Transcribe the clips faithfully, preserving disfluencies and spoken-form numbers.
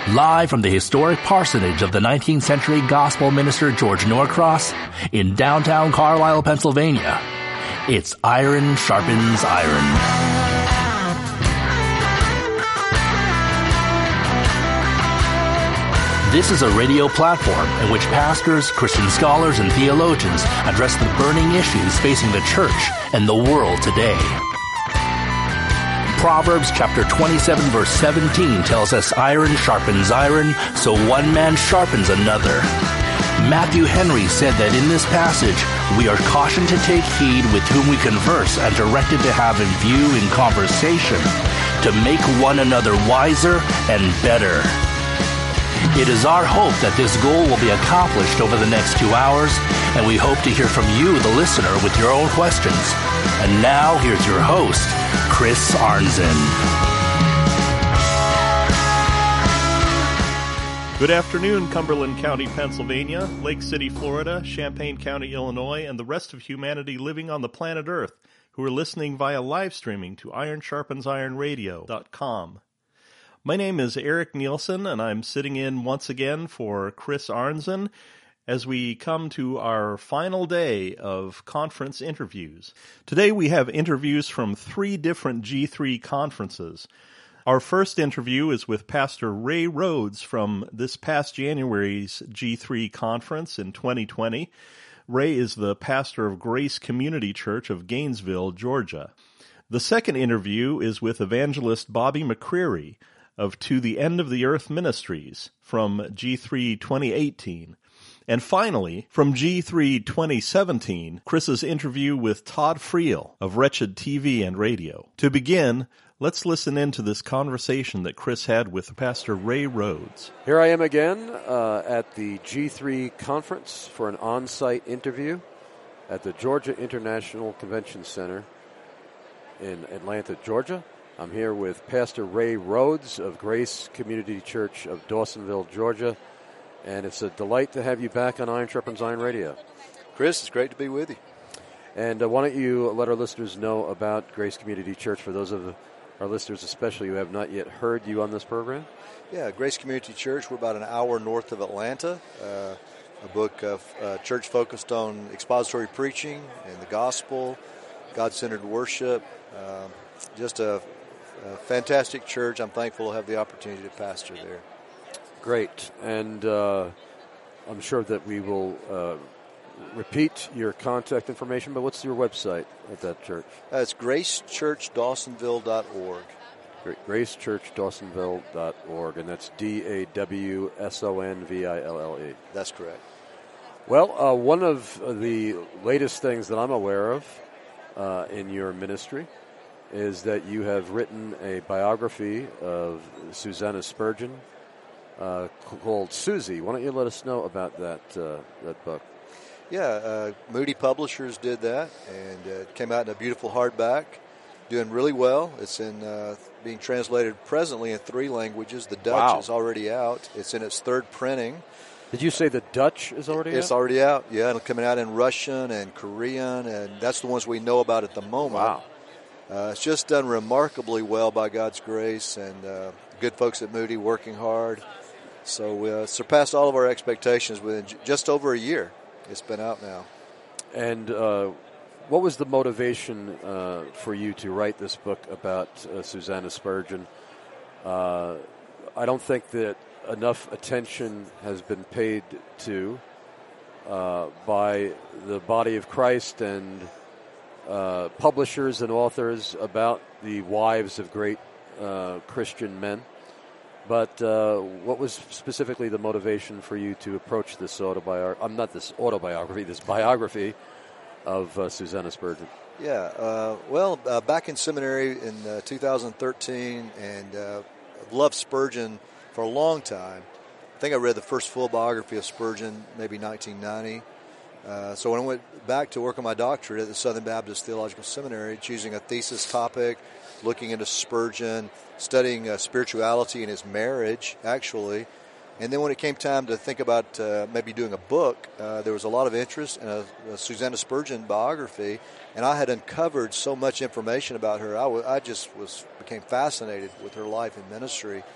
Live from the historic parsonage of the nineteenth century gospel minister George Norcross in downtown Carlisle, Pennsylvania, it's Iron Sharpens Iron. This is a radio platform in which pastors, Christian scholars, and theologians address the burning issues facing the church and the world today. Proverbs chapter twenty-seven verse seventeen tells us iron sharpens iron, so one man sharpens another. Matthew Henry said that in this passage, we are cautioned to take heed with whom we converse and directed to have in view in conversation, to make one another wiser and better. It is our hope that this goal will be accomplished over the next two hours, and we hope to hear from you, the listener, with your own questions. And now, here's your host, Chris Arnzen. Good afternoon, Cumberland County, Pennsylvania, Lake City, Florida, Champaign County, Illinois, and the rest of humanity living on the planet Earth who are listening via live streaming to iron sharpens iron radio dot com. My name is Eric Nielsen, and I'm sitting in once again for Chris Arnzen as we come to our final day of conference interviews. Today we have interviews from three different G three conferences. Our first interview is with Pastor Ray Rhodes from this past January's G three conference in twenty twenty. Ray is the pastor of Grace Community Church of Gainesville, Georgia. The second interview is with evangelist Bobby McCreary of To the End of the Earth Ministries from G three twenty eighteen. And finally, from G three twenty seventeen, Chris's interview with Todd Friel of Wretched T V and Radio. To begin, let's listen in to this conversation that Chris had with Pastor Ray Rhodes. Here I am again uh, at the G three conference for an on-site interview at the Georgia International Convention Center in Atlanta, Georgia. I'm here with Pastor Ray Rhodes of Grace Community Church of Dawsonville, Georgia, and it's a delight to have you back on Iron Sharpens Iron Radio. Chris, it's great to be with you. And uh, why don't you let our listeners know about Grace Community Church, for those of our listeners especially who have not yet heard you on this program? Yeah, Grace Community Church, we're about an hour north of Atlanta, uh, a book of uh, church focused on expository preaching and the gospel, God-centered worship, uh, just a A fantastic church. I'm thankful to have the opportunity to pastor there. Great. And uh, I'm sure that we will uh, repeat your contact information, but what's your website at that church? Uh, it's grace church dawsonville dot org. grace church dawsonville dot org, and that's D A W S O N V I L L E. That's correct. Well, uh, one of the latest things that I'm aware of uh, in your ministry is that you have written a biography of Susanna Spurgeon uh, called Susie. Why don't you let us know about that uh, that book? Yeah, uh, Moody Publishers did that, and uh, it came out in a beautiful hardback, doing really well. It's in uh, being translated presently in three languages. The Dutch Wow. is already out. It's in its third printing. Did you say the Dutch is already it's out? It's already out, yeah, and it's coming out in Russian and Korean, and that's the ones we know about at the moment. Wow. Uh, it's just done remarkably well by God's grace, and uh, good folks at Moody working hard. So we uh, surpassed all of our expectations within j- just over a year. It's been out now. And uh, what was the motivation uh, for you to write this book about uh, Susanna Spurgeon? Uh, I don't think that enough attention has been paid to uh, by the body of Christ and Uh, publishers and authors about the wives of great uh, Christian men. But uh, what was specifically the motivation for you to approach this autobiography? I'm not this autobiography, this biography of uh, Susanna Spurgeon. Yeah, uh, well, uh, back in seminary in uh, two thousand thirteen, and uh, I've loved Spurgeon for a long time. I think I read the first full biography of Spurgeon maybe nineteen ninety. Uh, so when I went back to work on my doctorate at the Southern Baptist Theological Seminary, choosing a thesis topic, looking into Spurgeon, studying uh, spirituality in his marriage, actually, and then when it came time to think about uh, maybe doing a book, uh, there was a lot of interest in a, a Susanna Spurgeon biography, and I had uncovered so much information about her. I, w- I just was became fascinated with her life and ministry.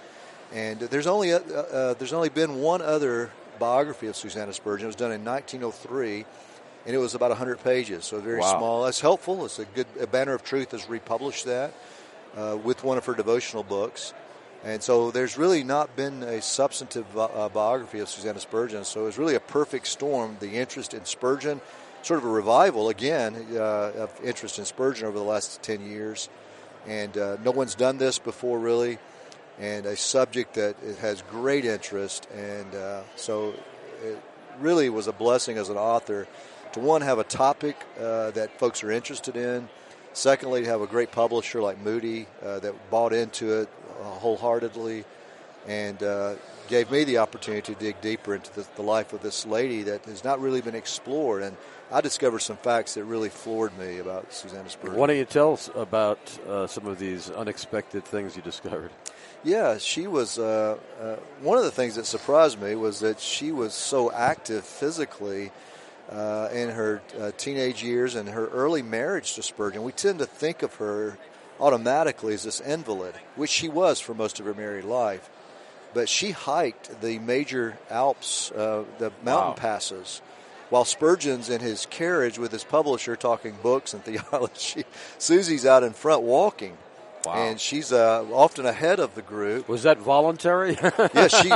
And there's only uh, uh, there's only been one other biography of Susanna Spurgeon. It was done in nineteen oh three, and it was about one hundred pages, so very wow. small. That's helpful. It's a good. A Banner of Truth has republished that uh, with one of her devotional books. And so there's really not been a substantive uh, biography of Susanna Spurgeon. So it was really a perfect storm, the interest in Spurgeon, sort of a revival, again, uh, of interest in Spurgeon over the last ten years. And uh, no one's done this before, really, and a subject that it has great interest. And uh, so it really was a blessing as an author to, one, have a topic uh, that folks are interested in. Secondly, to have a great publisher like Moody uh, that bought into it wholeheartedly and uh, gave me the opportunity to dig deeper into the, the life of this lady that has not really been explored. And I discovered some facts that really floored me about Susanna Spurgeon. Why don't you tell us about uh, some of these unexpected things you discovered? Yeah, she was, uh, uh, one of the things that surprised me was that she was so active physically uh, in her uh, teenage years and her early marriage to Spurgeon. We tend to think of her automatically as this invalid, which she was for most of her married life. But she hiked the major Alps, uh, the mountain wow. passes, while Spurgeon's in his carriage with his publisher talking books and theology. Susie's out in front walking. Wow. And she's uh, often ahead of the group. Was that voluntary? yeah, she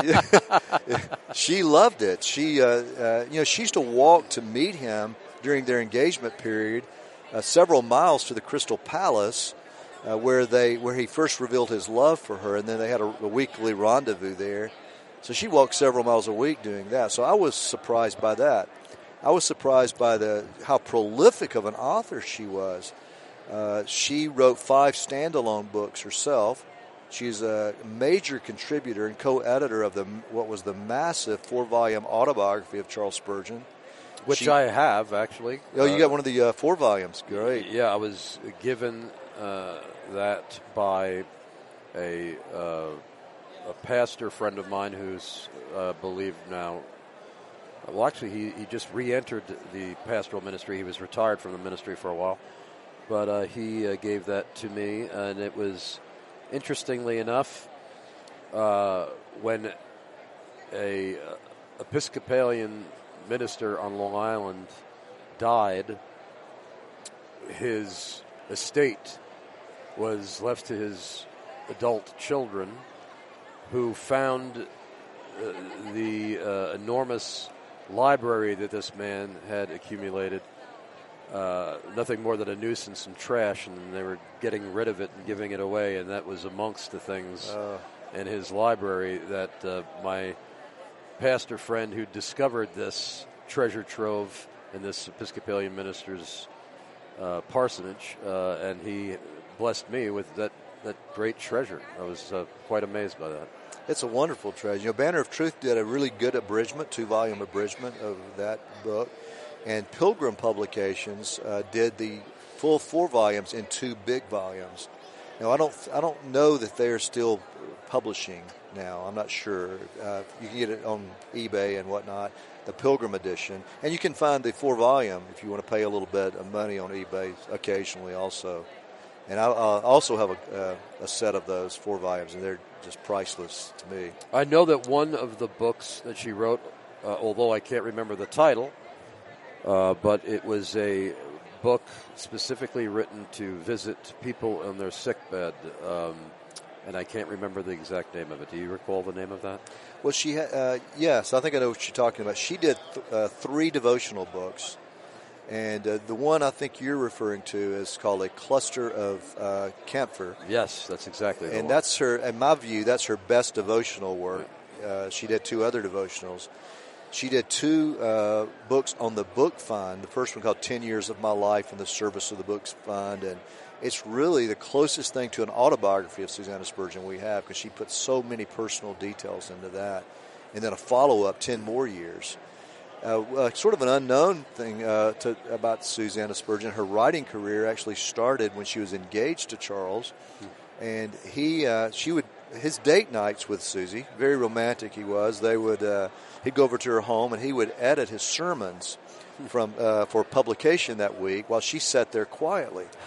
she, she loved it. She, uh, uh, you know, she used to walk to meet him during their engagement period, uh, several miles to the Crystal Palace, uh, where they where he first revealed his love for her, and then they had a, a weekly rendezvous there. So she walked several miles a week doing that. So I was surprised by that. I was surprised by the how prolific of an author she was. Uh, she wrote five standalone books herself. She's a major contributor and co-editor of the what was the massive four-volume autobiography of Charles Spurgeon. Which she, I have, actually. Oh, you got one of the uh, four volumes. Great. Yeah, I was given uh, that by a, uh, a pastor friend of mine who's uh, believed now. Well, actually, he, he just re-entered the pastoral ministry. He was retired from the ministry for a while. But uh, he uh, gave that to me, and it was, interestingly enough, uh, when a uh, Episcopalian minister on Long Island died, his estate was left to his adult children, who found uh, the uh, enormous library that this man had accumulated Uh, nothing more than a nuisance and trash, and they were getting rid of it and giving it away, and that was amongst the things uh, in his library that uh, my pastor friend who discovered this treasure trove in this Episcopalian minister's uh, parsonage, uh, and he blessed me with that, that great treasure. I was uh, quite amazed by that. It's a wonderful treasure. You know, Banner of Truth did a really good abridgment, two-volume abridgment of that book. And Pilgrim Publications uh, did the full four volumes in two big volumes. Now, I don't, I don't know that they're still publishing now. I'm not sure. Uh, you can get it on eBay and whatnot, the Pilgrim edition, and you can find the four volume if you want to pay a little bit of money on eBay occasionally, also. And I uh, also have a, uh, a set of those four volumes, and they're just priceless to me. I know that one of the books that she wrote, uh, although I can't remember the title. Uh, but it was a book specifically written to visit people on their sickbed, um, and I can't remember the exact name of it. Do you recall the name of that? Well, she ha- uh, yes, I think I know what you're talking about. She did th- uh, three devotional books, and uh, the one I think you're referring to is called A Cluster of uh, Camphor. Yes, that's exactly the and one. that's her, in my view, that's her best devotional work. Uh, she did two other devotionals. She did two uh, books on the Book Fund. The first one called ten years of My Life in the Service of the Books Fund. And it's really the closest thing to an autobiography of Susanna Spurgeon we have, because she put so many personal details into that. And then a follow-up, ten more years. Uh, uh, sort of an unknown thing uh, to, about Susanna Spurgeon. Her writing career actually started when she was engaged to Charles. And he, uh, she would, his date nights with Susie, very romantic he was. They would, uh, he'd go over to her home and he would edit his sermons from uh, for publication that week while she sat there quietly. Ha!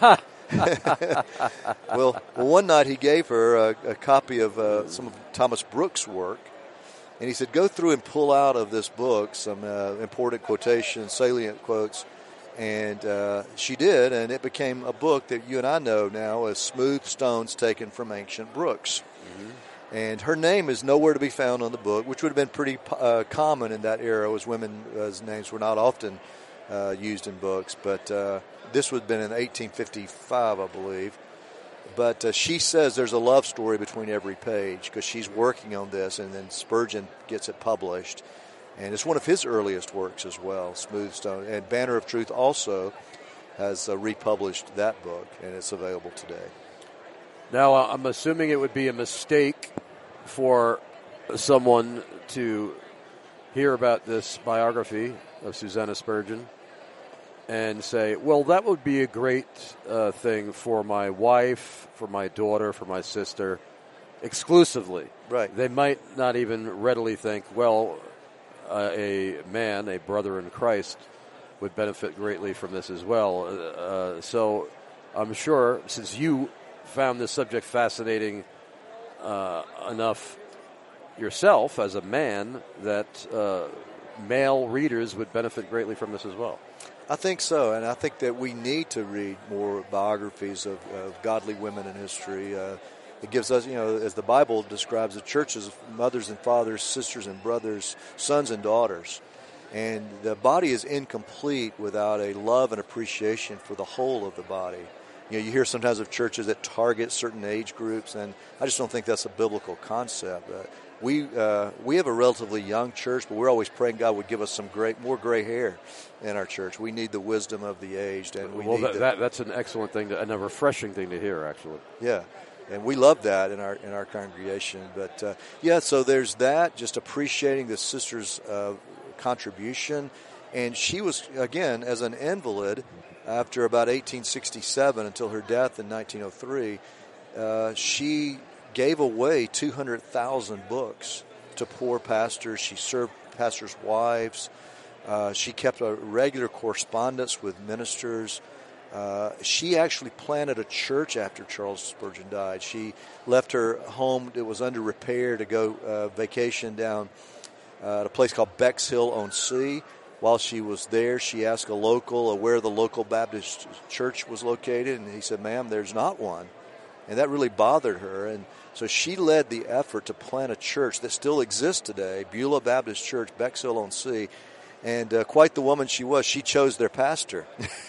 well, well, one night he gave her a, a copy of uh, some of Thomas Brooks' work, and he said, go through and pull out of this book some uh, important quotations, salient quotes. And uh, she did, and it became a book that you and I know now as Smooth Stones Taken from Ancient Brooks. Mm-hmm. And her name is nowhere to be found on the book, which would have been pretty uh, common in that era, as women's names were not often uh, used in books. But uh, this would have been in eighteen fifty-five, I believe. But uh, she says there's a love story between every page because she's working on this, and then Spurgeon gets it published. And it's one of his earliest works as well, Smooth Stone. And Banner of Truth also has uh, republished that book, and it's available today. Now, I'm assuming it would be a mistake for someone to hear about this biography of Susanna Spurgeon and say, well, that would be a great uh, thing for my wife, for my daughter, for my sister, exclusively. Right. They might not even readily think, well, Uh, a man, a brother in Christ, would benefit greatly from this as well. Uh, so I'm sure, since you found this subject fascinating uh, enough yourself as a man, that uh, male readers would benefit greatly from this as well. I think so, and I think that we need to read more biographies of, of godly women in history. Uh, It gives us, you know, as the Bible describes the churches, mothers and fathers, sisters and brothers, sons and daughters. And the body is incomplete without a love and appreciation for the whole of the body. You know, you hear sometimes of churches that target certain age groups, and I just don't think that's a biblical concept. Uh, we uh, we have a relatively young church, but we're always praying God would give us some great, more gray hair in our church. We need the wisdom of the aged, and we well, need that, the, that, that's an excellent thing, to, and a refreshing thing to hear, actually. Yeah. And we love that in our in our congregation. But, uh, yeah, so there's that, just appreciating the sister's uh, contribution. And she was, again, as an invalid, after about eighteen sixty-seven until her death in nineteen oh three, uh, she gave away two hundred thousand books to poor pastors. She served pastors' wives. Uh, she kept a regular correspondence with ministers. Uh, she actually planted a church after Charles Spurgeon died. She left her home that was under repair to go uh, vacation down uh, at a place called Bexhill-on-Sea. While she was there, she asked a local uh, where the local Baptist church was located, and he said, ma'am, there's not one. And that really bothered her, and so she led the effort to plant a church that still exists today, Beulah Baptist Church, Bexhill-on-Sea. And uh, quite the woman she was, she chose their pastor.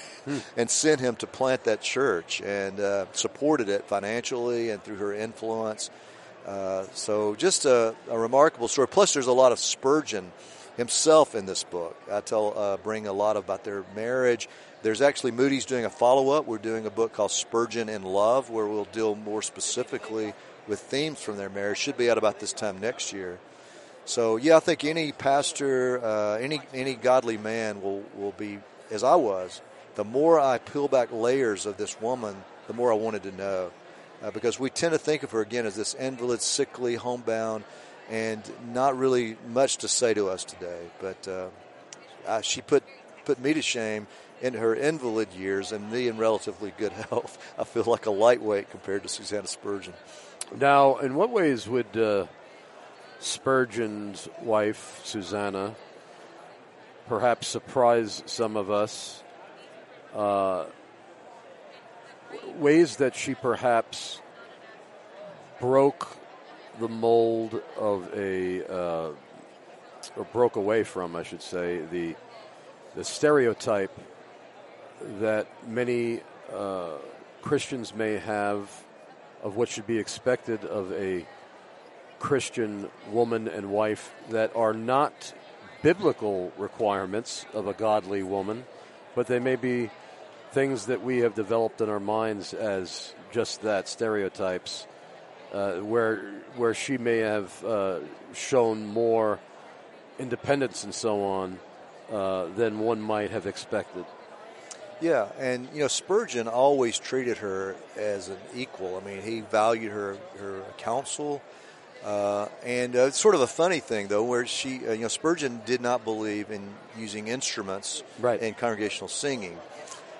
And sent him to plant that church, and uh, supported it financially and through her influence. Uh, so just a, a remarkable story. Plus, there's a lot of Spurgeon himself in this book. I tell, uh, bring a lot about their marriage. There's actually Moody's doing a follow-up. We're doing a book called Spurgeon in Love, where we'll deal more specifically with themes from their marriage. Should be out about this time next year. So, yeah, I think any pastor, uh, any any godly man will, will be, as I was. The more I peel back layers of this woman, the more I wanted to know. Uh, because we tend to think of her, again, as this invalid, sickly, homebound, and not really much to say to us today. But uh, I, she put, put me to shame in her invalid years, and me in relatively good health. I feel like a lightweight compared to Susanna Spurgeon. Now, in what ways would uh, Spurgeon's wife, Susanna, perhaps surprise some of us? Uh, ways that she perhaps broke the mold of a, uh, or broke away from, I should say, the the stereotype that many uh, Christians may have of what should be expected of a Christian woman and wife that are not biblical requirements of a godly woman, but they may be things that we have developed in our minds as just that, stereotypes, uh, where where she may have uh, shown more independence and so on uh, than one might have expected. Yeah, and, you know, Spurgeon always treated her as an equal. I mean, he valued her, her counsel. Uh, and uh, it's sort of a funny thing, though, where she, uh, you know, Spurgeon did not believe in using instruments right. in congregational singing.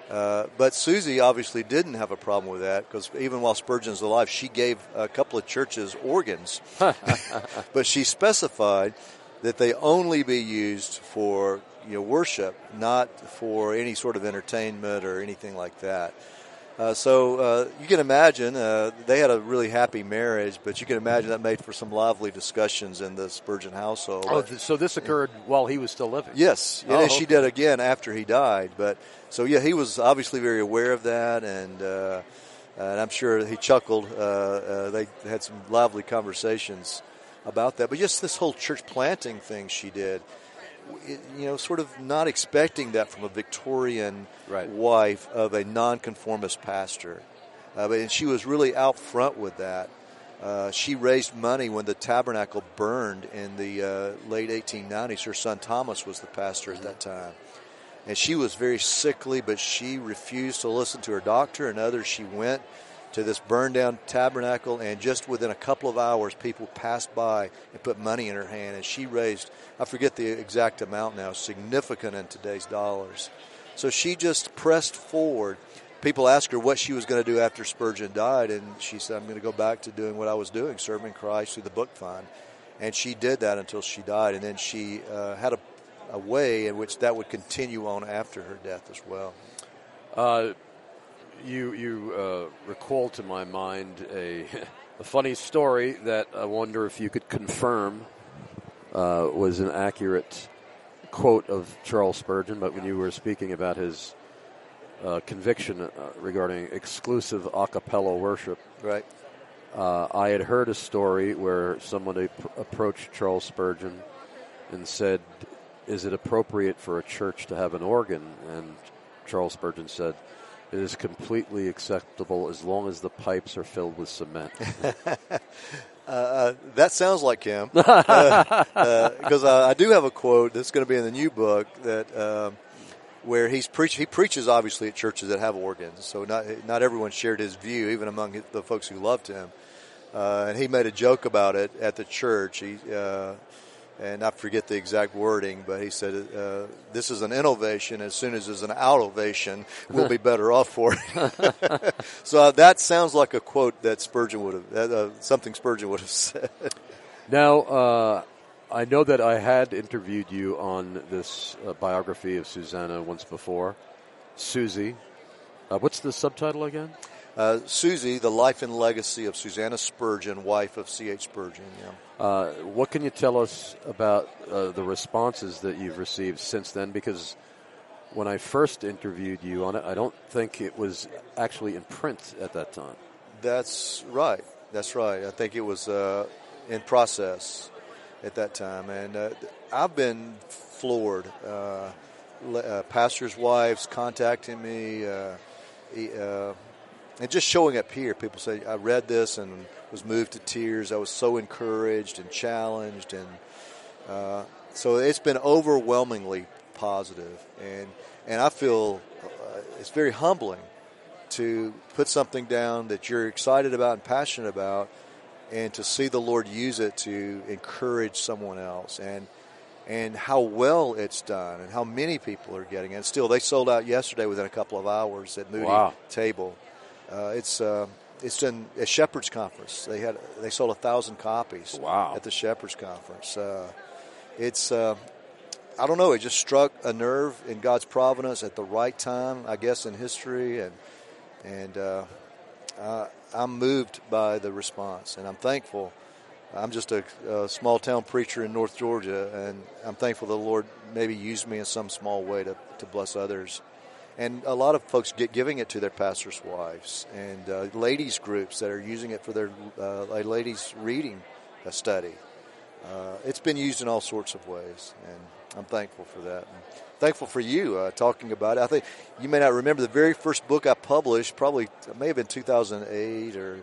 Uh, but Susie obviously didn't have a problem with that because even while Spurgeon's alive, she gave a couple of churches organs. But she specified that they only be used for you know worship, not for any sort of entertainment or anything like that. Uh, so uh, you can imagine uh, they had a really happy marriage, but you can imagine that made for some lively discussions in the Spurgeon household. Oh, so this occurred while he was still living? Yes, and oh, then okay. she did again after he died. But so yeah, he was obviously very aware of that, and uh, and I'm sure he chuckled. Uh, uh, they had some lively conversations about that. But just this whole church planting thing she did. It, you know, sort of not expecting that from a Victorian right. wife of a nonconformist pastor. Uh, but, and she was really out front with that. Uh, she raised money when the tabernacle burned in the uh, late eighteen nineties. Her son Thomas was the pastor at that time. And she was very sickly, but she refused to listen to her doctor and others. She went to this burned down tabernacle, and just within a couple of hours, people passed by and put money in her hand, and she raised, I forget the exact amount now, significant in today's dollars. So she just pressed forward. People asked her what she was going to do after Spurgeon died, and she said, I'm going to go back to doing what I was doing, serving Christ through the book fund. And she did that until she died, and then she uh, had a, a way in which that would continue on after her death as well. Uh You you uh, recall to my mind a, a funny story that I wonder if you could confirm uh, was an accurate quote of Charles Spurgeon, but when you were speaking about his uh, conviction uh, regarding exclusive a cappella worship, right? Uh, I had heard a story where someone ap- approached Charles Spurgeon and said, is it appropriate for a church to have an organ? And Charles Spurgeon said, it is completely acceptable as long as the pipes are filled with cement. uh, uh, that sounds like him. Because uh, uh, I do have a quote that's going to be in the new book that um, where he's preach. He preaches obviously at churches that have organs, so not not everyone shared his view, even among the folks who loved him. Uh, and he made a joke about it at the church. He. Uh, And I forget the exact wording, but he said, uh, this is an innovation. As soon as there's an out-ovation, we'll be better off for it. So uh, that sounds like a quote that Spurgeon would have, uh, something Spurgeon would have said. Now, uh, I know that I had interviewed you on this uh, biography of Susanna once before. Susie. Uh, what's the subtitle again? Uh, Susie, the life and legacy of Susanna Spurgeon, wife of C H Spurgeon. Yeah. Uh, what can you tell us about uh, the responses that you've received since then? Because when I first interviewed you on it, I don't think it was actually in print at that time. That's right. That's right. I think it was uh, in process at that time. And uh, I've been floored. Uh, uh, pastors' wives contacting me. Uh, uh, And just showing up here, people say, I read this and was moved to tears. I was so encouraged and challenged. And uh, so it's been overwhelmingly positive. And, and I feel uh, it's very humbling to put something down that you're excited about and passionate about and to see the Lord use it to encourage someone else. And and how well it's done and how many people are getting it. And still, they sold out yesterday within a couple of hours at Moody wow. Table. Uh, it's uh, it's in a Shepherd's Conference. They had they sold a thousand copies. Wow. At the Shepherd's Conference. Uh, it's uh, I don't know. It just struck a nerve in God's providence at the right time, I guess, in history, and and uh, uh, I'm moved by the response, and I'm thankful. I'm just a, a small town preacher in North Georgia, and I'm thankful the Lord maybe used me in some small way to to bless others. And a lot of folks get giving it to their pastors' wives and uh, ladies groups that are using it for their uh, ladies' reading uh, study. Uh, it's been used in all sorts of ways, and I'm thankful for that. And thankful for you uh, talking about it. I think you may not remember the very first book I published, probably it may have been two thousand eight or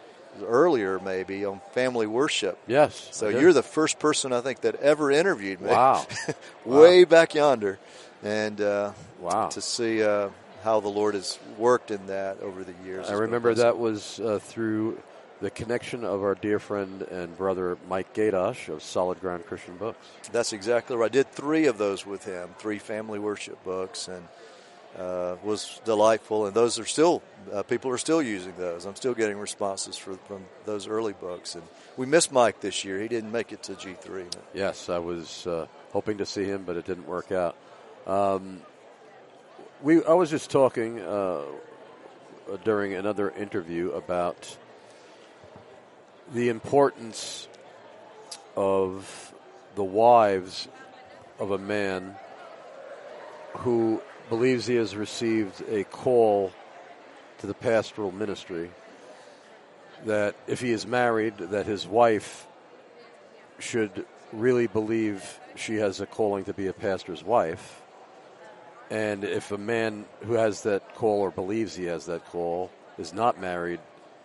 earlier maybe, on family worship. Yes. So you're the first person I think that ever interviewed me. Wow. Way wow. back yonder. And uh, wow. to see uh, how the Lord has worked in that over the years. I remember that was uh, through the connection of our dear friend and brother Mike Gaydosh of Solid Ground Christian Books. That's exactly right. I did three of those with him, three family worship books, and uh, was delightful, and those are still uh, people are still using those. I'm still getting responses for, from those early books, and we missed Mike this year. He didn't make it to G three. Yes, I was uh, hoping to see him, but it didn't work out. Um, we I was just talking uh, during another interview about the importance of the wives of a man who believes he has received a call to the pastoral ministry, that if he is married, that his wife should really believe she has a calling to be a pastor's wife. And if a man who has that call or believes he has that call is not married,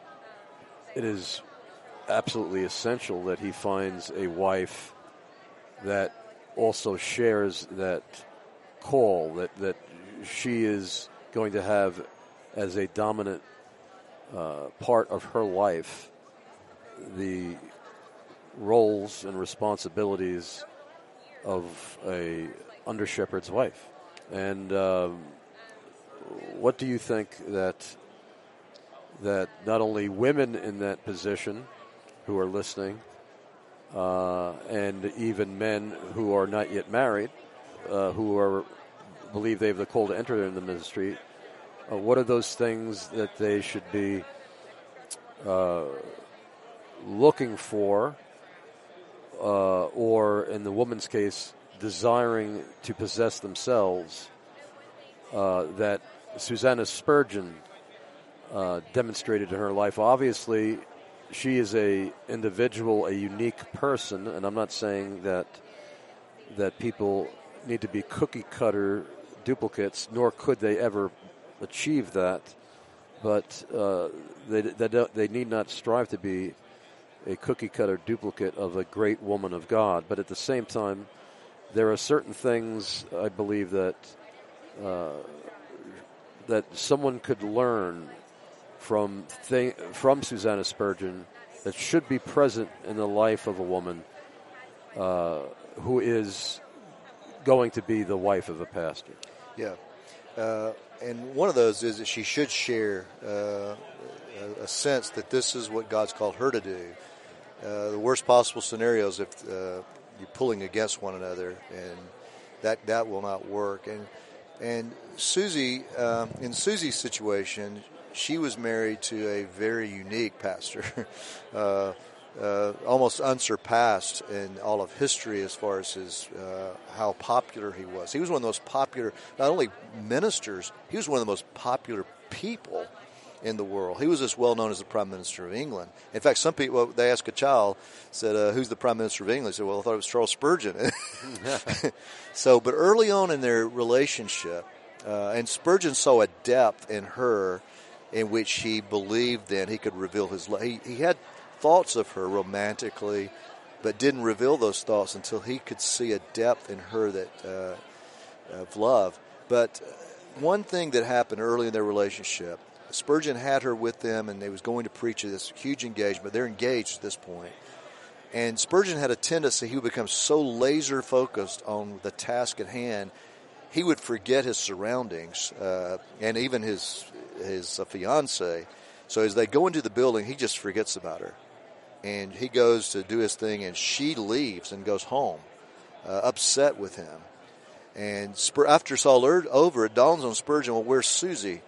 it is absolutely essential that he finds a wife that also shares that call, that, that she is going to have as a dominant uh, part of her life the roles and responsibilities of a under shepherd's wife. And um, what do you think that that not only women in that position who are listening, uh, and even men who are not yet married, uh, who are believe they have the call to enter in the ministry, uh, what are those things that they should be uh, looking for, uh, or in the woman's case, desiring to possess themselves, uh, that Susanna Spurgeon uh, demonstrated in her life? Obviously, she is a individual, a unique person, and I'm not saying that that people need to be cookie cutter duplicates, nor could they ever achieve that. But uh, they they, don't, they need not strive to be a cookie cutter duplicate of a great woman of God. But at the same time, there are certain things I believe that uh, that someone could learn from th- from Susanna Spurgeon that should be present in the life of a woman uh, who is going to be the wife of a pastor. Yeah. Uh, and one of those is that she should share uh, a, a sense that this is what God's called her to do. Uh, the worst possible scenarios if uh, you're pulling against one another, and that that will not work. And and Susie, um, in Susie's situation, she was married to a very unique pastor, uh, uh, almost unsurpassed in all of history as far as his uh, how popular he was. He was one of the most popular, not only ministers, he was one of the most popular people in the world. He was as well known as the Prime Minister of England. In fact, some people, well, they asked a child, said, uh, who's the Prime Minister of England? He said, well, I thought it was Charles Spurgeon. So, but early on in their relationship, uh, and Spurgeon saw a depth in her in which he believed then he could reveal his love. He, he had thoughts of her romantically, but didn't reveal those thoughts until he could see a depth in her that uh, of love. But one thing that happened early in their relationship, Spurgeon had her with them, and they was going to preach at this huge engagement. They're engaged at this point. And Spurgeon had a tendency, he would become so laser-focused on the task at hand, he would forget his surroundings uh, and even his his uh, fiancée. So as they go into the building, he just forgets about her. And he goes to do his thing, and she leaves and goes home, uh, upset with him. And Spur- after it's all over, it dawns on Spurgeon, well, where's Susie?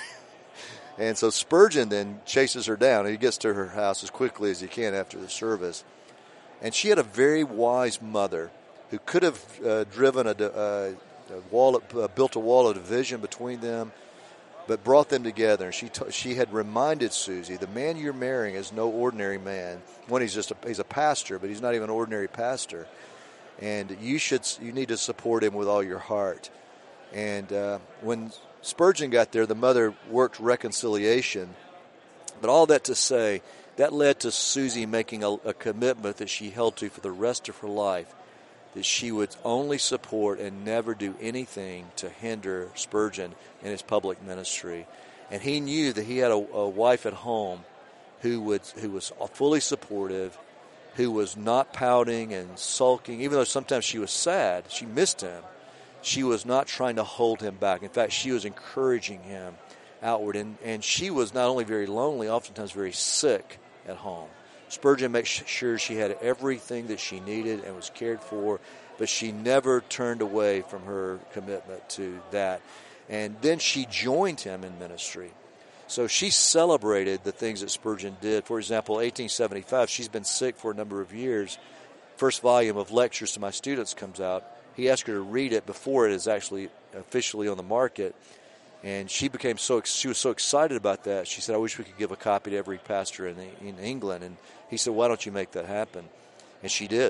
And so Spurgeon then chases her down, and he gets to her house as quickly as he can after the service. And she had a very wise mother who could have uh, driven a, a, a wall, uh, built a wall of division between them, but brought them together. And she t- she had reminded Susie, the man you're marrying is no ordinary man. One, he's just a, he's a pastor, but he's not even an ordinary pastor. And you should you need to support him with all your heart. And uh, when Spurgeon got there, the mother worked reconciliation. But all that to say, that led to Susie making a, a commitment that she held to for the rest of her life, that she would only support and never do anything to hinder Spurgeon in his public ministry. And he knew that he had a, a wife at home who would who was fully supportive, who was not pouting and sulking, even though sometimes she was sad. She missed him. she was not trying to hold him back. In fact, she was encouraging him outward. And, and she was not only very lonely, oftentimes very sick at home. Spurgeon made sure she had everything that she needed and was cared for, but she never turned away from her commitment to that. And then she joined him in ministry. So she celebrated the things that Spurgeon did. For example, eighteen seventy-five, she's been sick for a number of years. First volume of Lectures to My Students comes out. He asked her to read it before it is actually officially on the market. And she became so she was so excited about that. She said, "I wish we could give a copy to every pastor in, in England." And he said, "Why don't you make that happen?" And she did.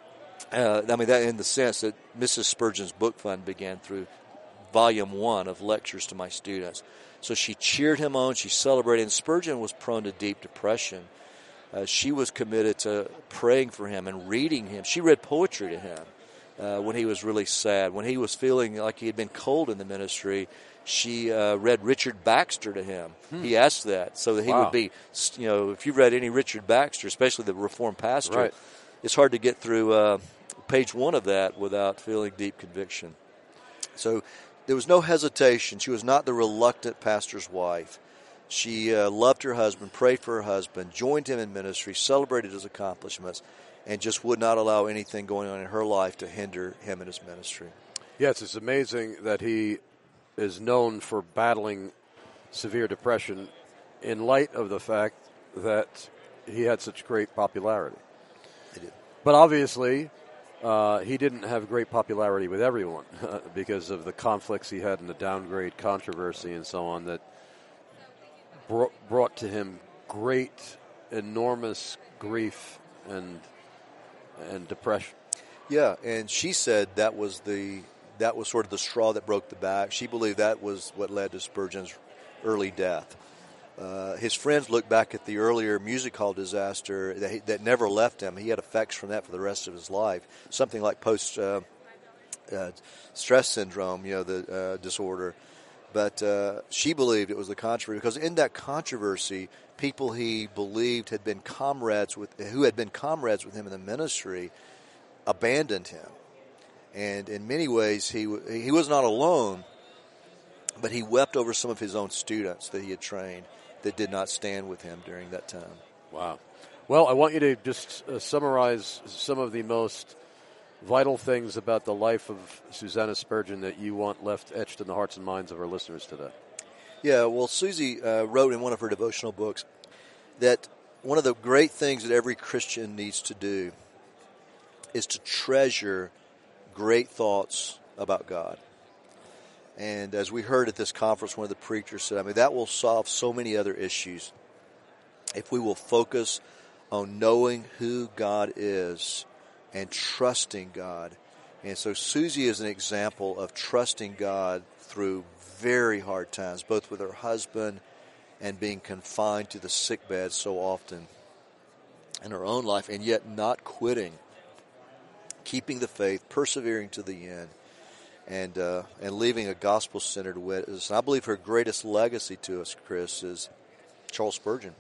Uh, I mean, that in the sense that Missus Spurgeon's book fund began through volume one of Lectures to My Students. So she cheered him on. She celebrated. And Spurgeon was prone to deep depression. Uh, she was committed to praying for him and reading him. She read poetry to him uh, when he was really sad. When he was feeling like he had been cold in the ministry, she uh, read Richard Baxter to him. Hmm. He asked that so that he wow. would be, you know, if you've read any Richard Baxter, especially the Reformed pastor, right. it's hard to get through uh, page one of that without feeling deep conviction. So there was no hesitation. She was not the reluctant pastor's wife. She uh, loved her husband, prayed for her husband, joined him in ministry, celebrated his accomplishments, and just would not allow anything going on in her life to hinder him in his ministry. Yes, it's amazing that he is known for battling severe depression in light of the fact that he had such great popularity. He did. But obviously, uh, he didn't have great popularity with everyone because of the conflicts he had in the downgrade controversy and so on that brought, brought to him great, enormous grief and and depression. Yeah, and she said that was the that was sort of the straw that broke the back. She believed that was what led to Spurgeon's early death. Uh, his friends look back at the earlier music hall disaster that, he, that never left him. He had effects from that for the rest of his life. Something like post uh, uh, stress syndrome, you know, the uh, disorder. But uh, she believed it was the contrary, because in that controversy, people he believed had been comrades with, who had been comrades with him in the ministry, abandoned him. And in many ways, he he was not alone, but he wept over some of his own students that he had trained that did not stand with him during that time. Wow. Well, I want you to just uh, summarize some of the most vital things about the life of Susanna Spurgeon that you want left etched in the hearts and minds of our listeners today. Yeah, well, Susie uh, wrote in one of her devotional books that one of the great things that every Christian needs to do is to treasure great thoughts about God. And as we heard at this conference, one of the preachers said, I mean, that will solve so many other issues if we will focus on knowing who God is and trusting God. And so Susie is an example of trusting God through very hard times, both with her husband and being confined to the sickbed so often in her own life, and yet not quitting, keeping the faith, persevering to the end, and uh, and leaving a gospel-centered witness. And I believe her greatest legacy to us, Chris, is Charles Spurgeon.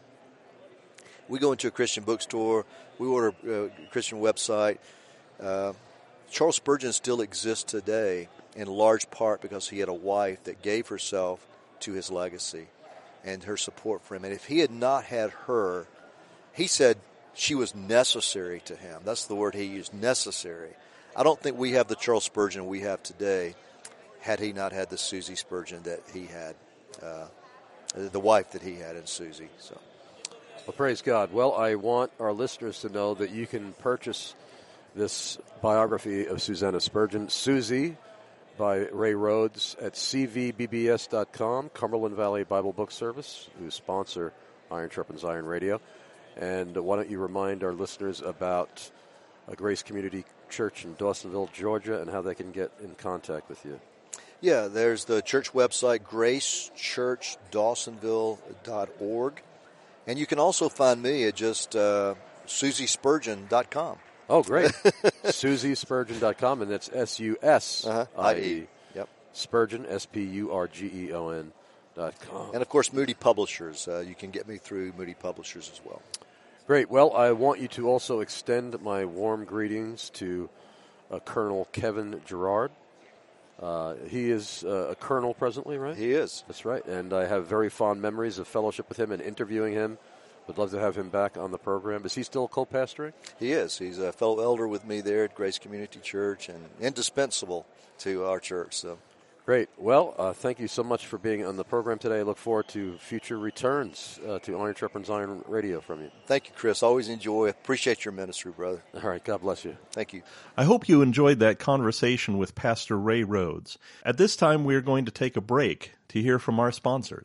We go into a Christian bookstore, we order a Christian website. Uh, Charles Spurgeon still exists today in large part because he had a wife that gave herself to his legacy and her support for him. And if he had not had her, he said she was necessary to him. That's the word he used, necessary. I don't think we have the Charles Spurgeon we have today had he not had the Susie Spurgeon that he had, uh, the wife that he had in Susie. So, well, praise God. Well, I want our listeners to know that you can purchase this biography of Susanna Spurgeon, Susie, by Ray Rhodes at c v b b s dot com, Cumberland Valley Bible Book Service, who sponsor Iron Sharpens Iron Radio. And why don't you remind our listeners about a Grace Community Church in Dawsonville, Georgia, and how they can get in contact with you. Yeah, there's the church website, grace church dawsonville dot org. And you can also find me at just uh, susie spurgeon dot com. Oh, great. susie spurgeon dot com, and that's S U S I E. Yep. Spurgeon, S P U R G E O N dot com. And, of course, Moody Publishers. Uh, you can get me through Moody Publishers as well. Great. Well, I want you to also extend my warm greetings to uh, Colonel Kevin Gerard, Uh, he is uh, a colonel presently, right? He is. That's right. And I have very fond memories of fellowship with him and interviewing him. Would love to have him back on the program. Is he still co-pastoring? He is. He's a fellow elder with me there at Grace Community Church and indispensable to our church. So, great. Well, uh, thank you so much for being on the program today. I look forward to future returns uh, to Iron Sharpens Iron Radio from you. Thank you, Chris. Always enjoy. Appreciate your ministry, brother. All right. God bless you. Thank you. I hope you enjoyed that conversation with Pastor Ray Rhodes. At this time, we're going to take a break to hear from our sponsors.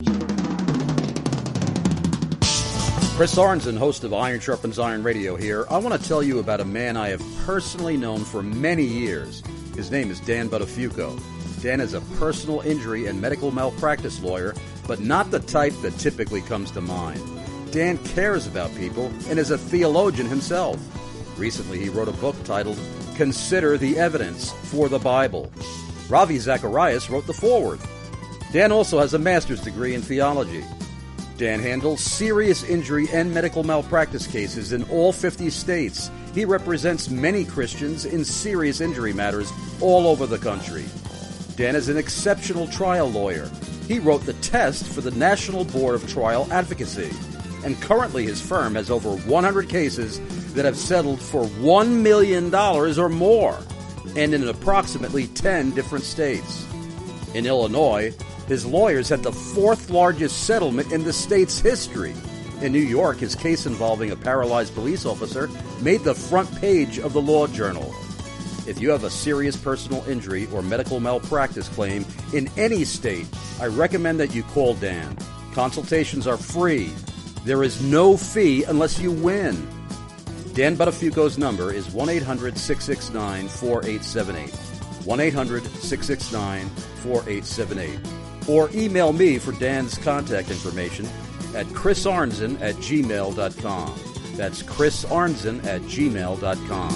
Chris Arnzen, host of Iron Sharpens Iron Radio here. I want to tell you about a man I have personally known for many years. His name is Dan Buttafuoco. Dan is a personal injury and medical malpractice lawyer, but not the type that typically comes to mind. Dan cares about people and is a theologian himself. Recently, he wrote a book titled Consider the Evidence for the Bible. Ravi Zacharias wrote the foreword. Dan also has a master's degree in theology. Dan handles serious injury and medical malpractice cases in all fifty states. He represents many Christians in serious injury matters all over the country. Dan is an exceptional trial lawyer. He wrote the test for the National Board of Trial Advocacy. And currently his firm has over one hundred cases that have settled for one million dollars or more, and in approximately ten different states. In Illinois, his lawyers had the fourth largest settlement in the state's history. In New York, his case involving a paralyzed police officer made the front page of the Law Journal. If you have a serious personal injury or medical malpractice claim in any state, I recommend that you call Dan. Consultations are free. There is no fee unless you win. Dan Buttafuoco's number is one eight hundred six six nine four eight seven eight. one eight hundred six six nine four eight seven eight. Or email me for Dan's contact information at chrisarnzen at gmail dot com. That's chrisarnzen at gmail dot com.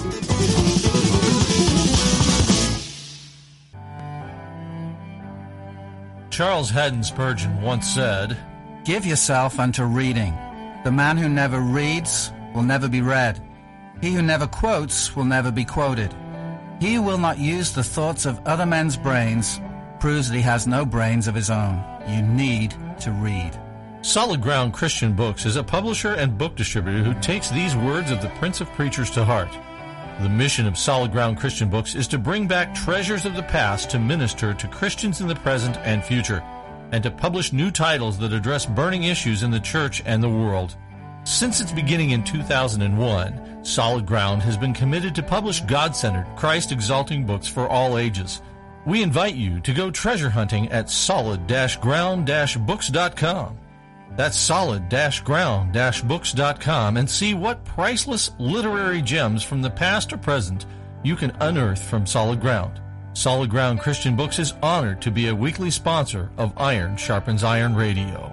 Charles Haddon Spurgeon once said, "Give yourself unto reading. The man who never reads will never be read. He who never quotes will never be quoted. He who will not use the thoughts of other men's brains proves that he has no brains of his own. You need to read." Solid Ground Christian Books is a publisher and book distributor who takes these words of the Prince of Preachers to heart. The mission of Solid Ground Christian Books is to bring back treasures of the past to minister to Christians in the present and future, and to publish new titles that address burning issues in the church and the world. Since its beginning in two thousand one, Solid Ground has been committed to publish God-centered, Christ-exalting books for all ages. We invite you to go treasure hunting at solid ground books dot com. That's solid ground books dot com, and see what priceless literary gems from the past or present you can unearth from Solid Ground. Solid Ground Christian Books is honored to be a weekly sponsor of Iron Sharpens Iron Radio.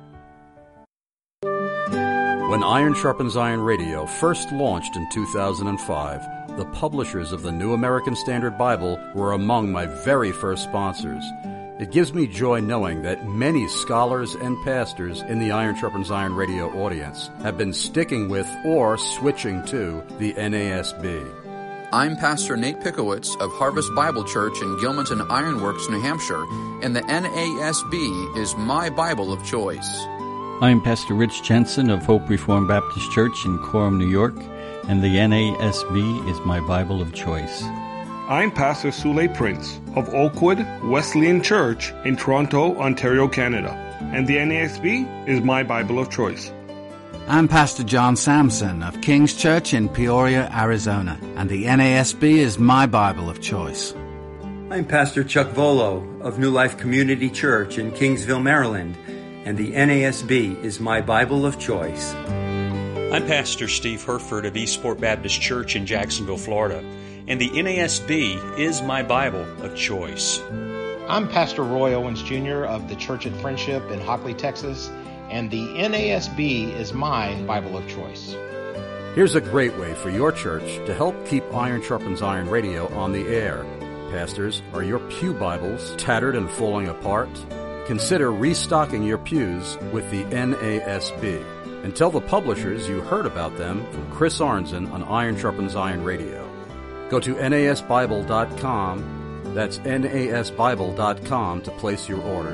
When Iron Sharpens Iron Radio first launched in two thousand five, the publishers of the New American Standard Bible were among my very first sponsors. It gives me joy knowing that many scholars and pastors in the Iron Sharpens Iron Radio audience have been sticking with or switching to the N A S B. I'm Pastor Nate Pickowitz of Harvest Bible Church in Gilmanton Ironworks, New Hampshire, and the N A S B is my Bible of choice. I'm Pastor Rich Jensen of Hope Reformed Baptist Church in Coram, New York, and the N A S B is my Bible of choice. I'm Pastor Sule Prince of Oakwood Wesleyan Church in Toronto, Ontario, Canada, and the N A S B is my Bible of choice. I'm Pastor John Sampson of King's Church in Peoria, Arizona, and the N A S B is my Bible of choice. I'm Pastor Chuck Volo of New Life Community Church in Kingsville, Maryland, and the N A S B is my Bible of choice. I'm Pastor Steve Herford of Eastport Baptist Church in Jacksonville, Florida, and the N A S B is my Bible of choice. I'm Pastor Roy Owens Junior of the Church at Friendship in Hockley, Texas, and the N A S B is my Bible of choice. Here's a great way for your church to help keep Iron Sharpens Iron Radio on the air. Pastors, are your pew Bibles tattered and falling apart? Consider restocking your pews with the N A S B. And tell the publishers you heard about them from Chris Arnzen on Iron Sharpens Iron Radio. Go to N A S Bible dot com That's N A S Bible dot com to place your order.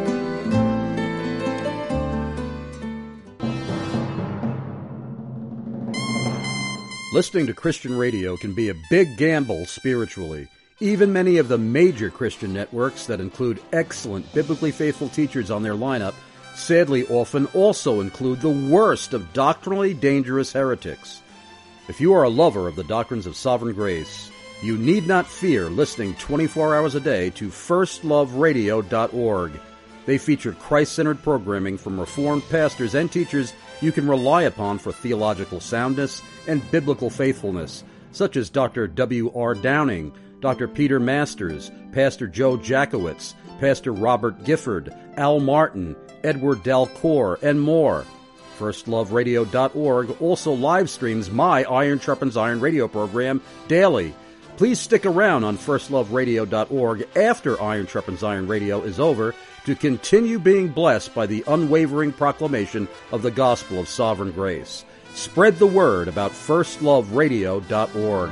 Listening to Christian radio can be a big gamble spiritually. Even many of the major Christian networks that include excellent biblically faithful teachers on their lineup sadly often also include the worst of doctrinally dangerous heretics. If you are a lover of the doctrines of sovereign grace, you need not fear listening twenty-four hours a day to first love radio dot org. They feature Christ-centered programming from Reformed pastors and teachers you can rely upon for theological soundness and biblical faithfulness, such as Doctor W R Downing, Doctor Peter Masters, Pastor Joe Jackowitz, Pastor Robert Gifford, Al Martin, Edward Dalcour, and more. first love radio dot org also live streams my Iron Sharpens Iron radio program daily. Please stick around on first love radio dot org after Iron Sharpens Iron Radio is over to continue being blessed by the unwavering proclamation of the gospel of sovereign grace. Spread the word about first love radio dot org.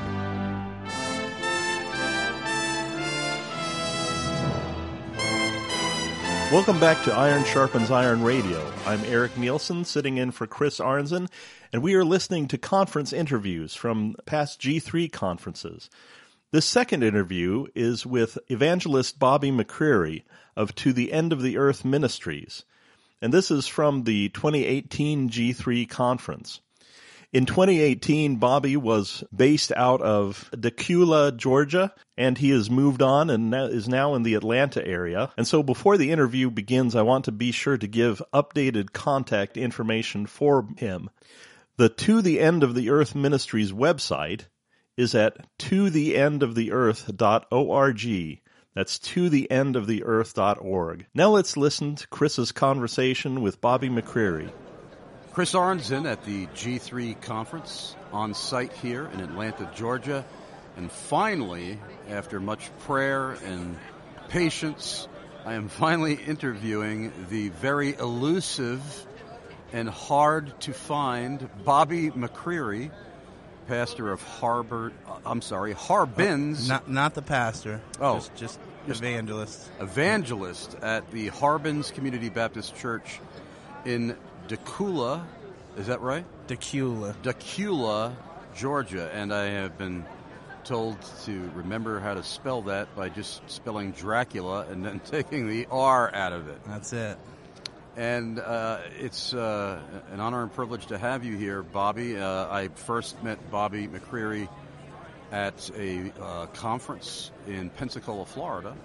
Welcome back to Iron Sharpens Iron Radio. I'm Eric Nielsen, sitting in for Chris Arnzen, and we are listening to conference interviews from past G three conferences. This second interview is with evangelist Bobby McCreary of To the End of the Earth Ministries, and this is from the twenty eighteen G three conference. In twenty eighteen, Bobby was based out of Decula, Georgia, and he has moved on and is now in the Atlanta area. And so before the interview begins, I want to be sure to give updated contact information for him. The To the End of the Earth Ministries website is at to the end of the earth dot org. That's to the end of the earth dot org. Now let's listen to Chris's conversation with Bobby McCreary. Chris Arnzen at the G three conference on site here in Atlanta, Georgia. And finally, after much prayer and patience, I am finally interviewing the very elusive and hard to find Bobby McCreary, pastor of Harbor, I'm sorry, Harbin's. Oh, not, not the pastor. Oh. Just, just evangelist. Evangelist at the Harbin's Community Baptist Church in Decula, is that right? Decula. Decula, Georgia. And I have been told to remember how to spell that by just spelling Dracula and then taking the R out of it. That's it. And uh, it's uh, an honor and privilege to have you here, Bobby. Uh, I first met Bobby McCreary at a uh, conference in Pensacola, Florida.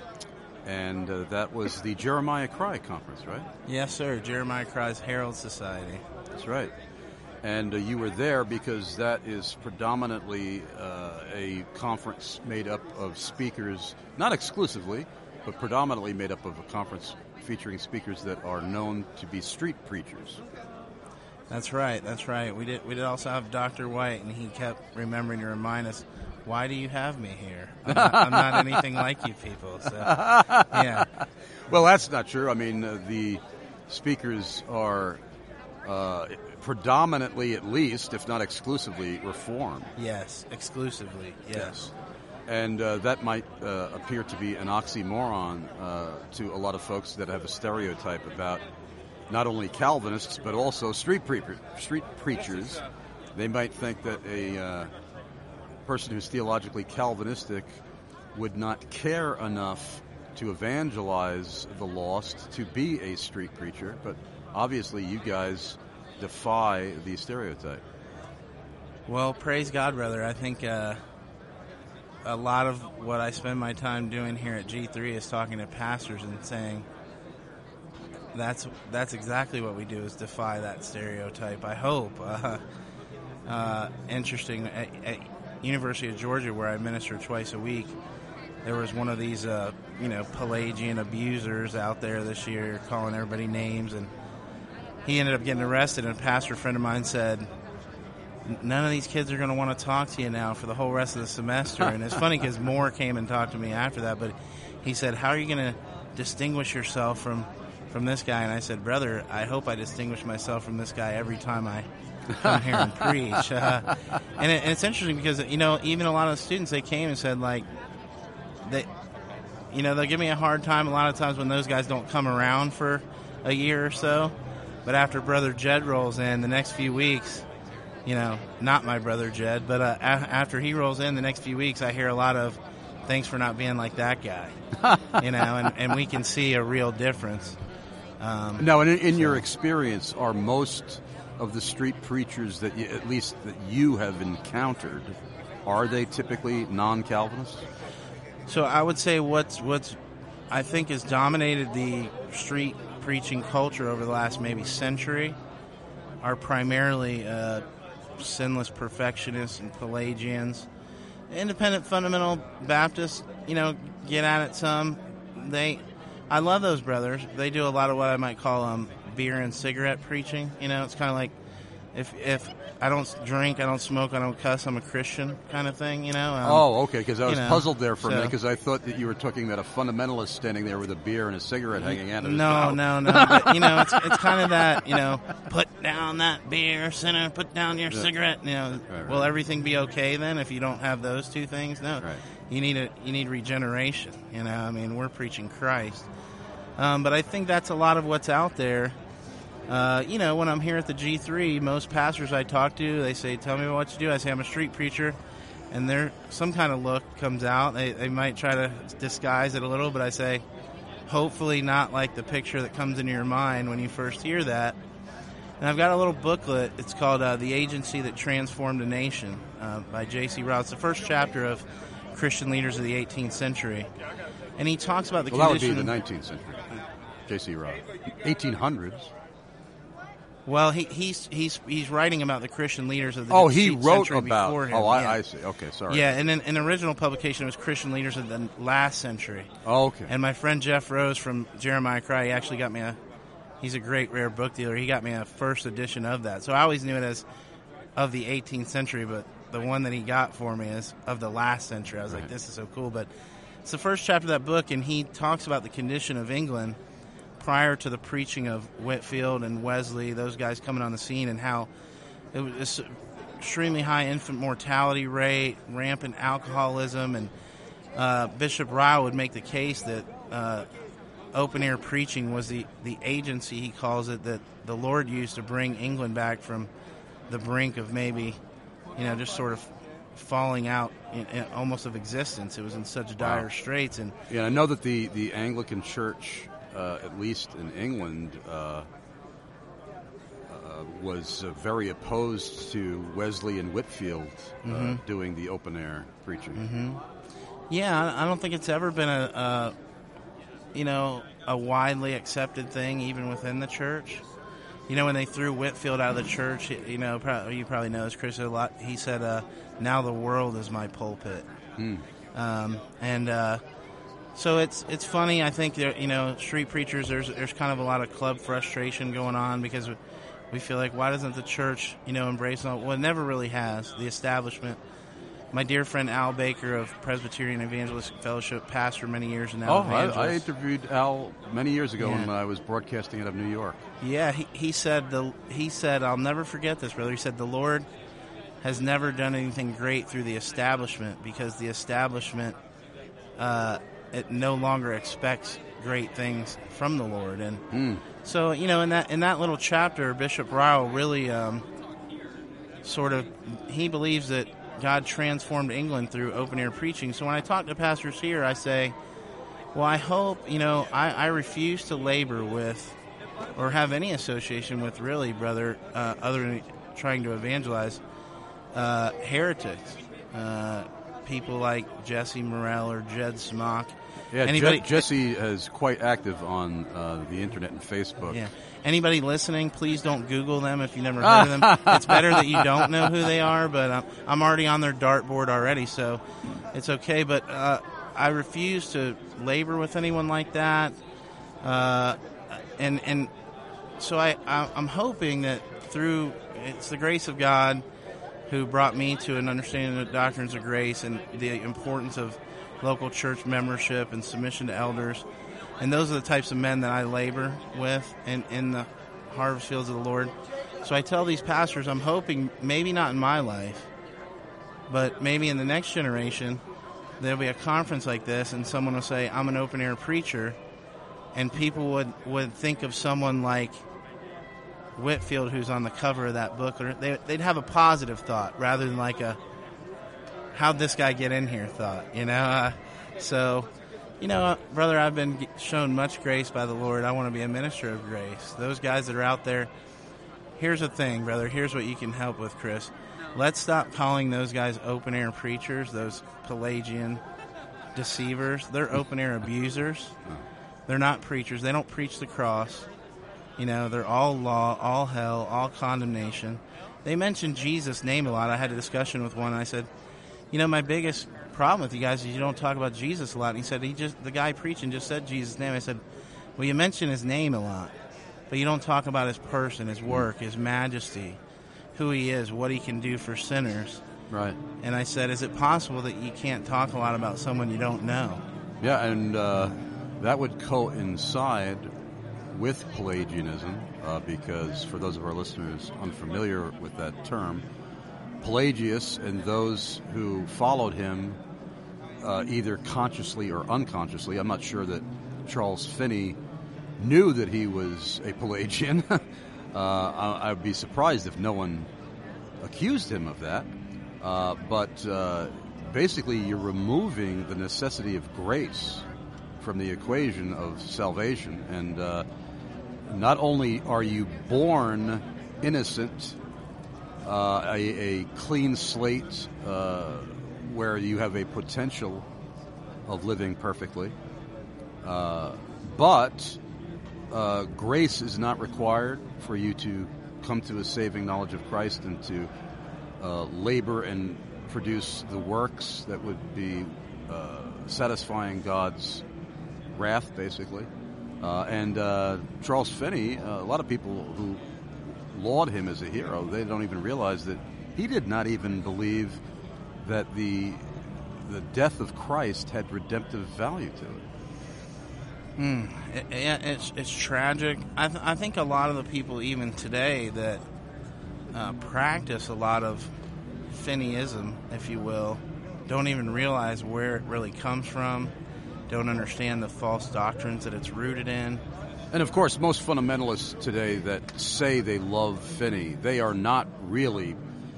And uh, that was the Jeremiah Cry conference, right? Yes, sir. Jeremiah Cry's Herald Society. That's right. And uh, you were there because that is predominantly uh, a conference made up of speakers, not exclusively, but predominantly made up of a conference featuring speakers that are known to be street preachers. That's right. That's right. We did. We did also have Doctor White, and he kept remembering to remind us, "Why do you have me here? I'm not, I'm not anything like you people." So, yeah. Well, that's not true. I mean, uh, the speakers are uh, predominantly, at least, if not exclusively, Reformed. Yes, exclusively. Yes. yes. And uh, that might uh, appear to be an oxymoron uh, to a lot of folks that have a stereotype about not only Calvinists but also street pre- street preachers. They might think that a uh, person who's theologically Calvinistic would not care enough to evangelize the lost to be a street preacher, but obviously you guys defy the stereotype. Well, praise God, brother. I think uh, a lot of what I spend my time doing here at G three is talking to pastors and saying that's that's exactly what we do, is defy that stereotype. I hope. Uh, uh, interesting. At, at University of Georgia, where I minister twice a week, there was one of these, uh, you know, Pelagian abusers out there this year calling everybody names, and he ended up getting arrested. And a pastor friend of mine said, none of these kids are going to want to talk to you now for the whole rest of the semester. And it's funny because Moore came and talked to me after that, but he said, how are you going to distinguish yourself from, from this guy? And I said, brother, I hope I distinguish myself from this guy every time I come here and preach. Uh, and, it, and it's interesting because, you know, even a lot of the students, they came and said, like, they you know, they'll give me a hard time a lot of times when those guys don't come around for a year or so. But after Brother Jed rolls in the next few weeks, you know, not my brother Jed, but uh, a- after he rolls in the next few weeks, I hear a lot of, thanks for not being like that guy, you know, and, and we can see a real difference. Um, now, in, in so. your experience, are most of the street preachers that you, at least that you have encountered, are they typically non-Calvinists? So I would say what's what's I think has dominated the street preaching culture over the last maybe century are primarily uh, sinless perfectionists and Pelagians. Independent fundamental Baptists, you know, get at it some. They, I love those brothers. They do a lot of what I might call um, beer and cigarette preaching. You know, it's kind of like if if I don't drink, I don't smoke, I don't cuss, I'm a Christian kind of thing, you know. Um, oh, okay, because I was you know, puzzled there for a so. minute because I thought that you were talking about a fundamentalist standing there with a beer and a cigarette hanging out of his No, mouth. no, no. But, you know, it's it's kind of that, you know, put down that beer, sinner, put down your Yeah. cigarette. You know, Right, right. will everything be okay then if you don't have those two things? No. Right. You need a you need regeneration. You know, I mean, we're preaching Christ. Um, but I think that's a lot of what's out there. Uh, you know, when I'm here at the G three, most pastors I talk to, they say, tell me what you do. I say, I'm a street preacher. And there, some kind of look comes out. They, they might try to disguise it a little, but I say, hopefully not like the picture that comes into your mind when you first hear that. And I've got a little booklet. It's called uh, The Agency That Transformed a Nation uh, by J C Ryle. It's the first chapter of Christian Leaders of the eighteenth century. And he talks about the well, condition... that would be the nineteenth century. J C Ryle. eighteen hundreds. Well, he, he's he's he's writing about the Christian leaders of the Oh, he century wrote about. before him. Oh, I, yeah. I see. Okay, sorry. Yeah, and in an original publication it was Christian leaders of the last century. Oh, okay. And my friend Jeff Rose from Jeremiah Cry, he actually got me a. He's a great rare book dealer. He got me a first edition of that. So I always knew it as of the eighteenth century, but the one that he got for me is of the last century. I was Right. like, this is so cool. But it's the first chapter of that book, and he talks about the condition of England prior to the preaching of Whitefield and Wesley, those guys coming on the scene, and how it was this extremely high infant mortality rate, rampant alcoholism, and uh, Bishop Ryle would make the case that uh, open-air preaching was the, the agency, he calls it, that the Lord used to bring England back from the brink of maybe, you know, just sort of falling out in, in almost of existence. It was in such dire Wow. straits. And Yeah, I know that the, the Anglican Church, uh, at least in England, uh, uh, was uh, very opposed to Wesley and Whitefield uh, Mhm. doing the open-air preaching. hmm Yeah, I I don't think it's ever been a, a, you know, a widely accepted thing, even within the church. You know, when they threw Whitefield out of the church, you know, probably, you probably know this, Chris, a lot. He said, uh, "Now the world is my pulpit," Hmm. um, and uh, so it's it's funny. I think there, you know, street preachers. There's there's kind of a lot of club frustration going on because we feel like, why doesn't the church, you know, embrace all? Well, it never really has. The establishment. My dear friend Al Baker of Presbyterian Evangelistic Fellowship, pastor many years and now Oh, I, evangelist. I interviewed Al many years ago Yeah. when I was broadcasting out of New York. Yeah, he, he said the he said I'll never forget this, brother. He said the Lord has never done anything great through the establishment because the establishment uh, it no longer expects great things from the Lord. And Mm. so, you know, in that in that little chapter, Bishop Ryle really um, sort of he believes that God transformed England through open air preaching. So when I talk to pastors here, I say, well, I hope, you know, I, I refuse to labor with or have any association with, really, brother, uh, other than trying to evangelize, uh, heretics. Uh, people like Jesse Morrell or Jed Smock. Yeah, Anybody, Je- Jesse is quite active on uh, the internet and Facebook. Yeah. Anybody listening, please don't Google them if you've never heard of them. It's better that you don't know who they are, but I'm, I'm already on their dartboard already, so it's okay. But uh, I refuse to labor with anyone like that. Uh, and and so I, I, I'm hoping that through, it's the grace of God who brought me to an understanding of the doctrines of grace and the importance of local church membership and submission to elders. And those are the types of men that I labor with in, in the harvest fields of the Lord. So I tell these pastors, I'm hoping, maybe not in my life, but maybe in the next generation, there'll be a conference like this, and someone will say, I'm an open-air preacher, and people would, would think of someone like Whitfield, who's on the cover of that book, or they, they'd have a positive thought rather than like a, how'd this guy get in here thought, you know? Uh, so, you know, uh, brother, I've been shown much grace by the Lord. I want to be a minister of grace. Those guys that are out there, here's the thing, brother, here's what you can help with, Chris. Let's stop calling those guys open-air preachers, those Pelagian deceivers. They're open-air abusers. They're not preachers. They don't preach the cross. You know, they're all law, all hell, all condemnation. They mention Jesus' name a lot. I had a discussion with one, and I said, you know, my biggest problem with you guys is you don't talk about Jesus a lot. And he said, he just the guy preaching just said Jesus' name. I said, well, you mention his name a lot, but you don't talk about his person, his work, his majesty, who he is, what he can do for sinners. Right. And I said, is it possible that you can't talk a lot about someone you don't know? Yeah, and uh, that would coincide with Pelagianism, uh, because for those of our listeners unfamiliar with that term, Pelagius and those who followed him, uh, either consciously or unconsciously, I'm not sure that Charles Finney knew that he was a Pelagian. uh, I, I would be surprised if no one accused him of that. Uh, but uh, basically, you're removing the necessity of grace from the equation of salvation. And uh, not only are you born innocent, uh, a, a clean slate uh, where you have a potential of living perfectly, uh, but uh, grace is not required for you to come to a saving knowledge of Christ and to uh, labor and produce the works that would be uh, satisfying God's wrath, basically. Uh, and uh, Charles Finney, uh, a lot of people who laud him as a hero, they don't even realize that he did not even believe that the the death of Christ had redemptive value to it. Mm, it, it it's it's tragic. I, th- I think a lot of the people even today that uh, practice a lot of Finneyism, if you will, don't even realize where it really comes from, don't understand the false doctrines that it's rooted in. And of course, most fundamentalists today that say they love Finney, they are not really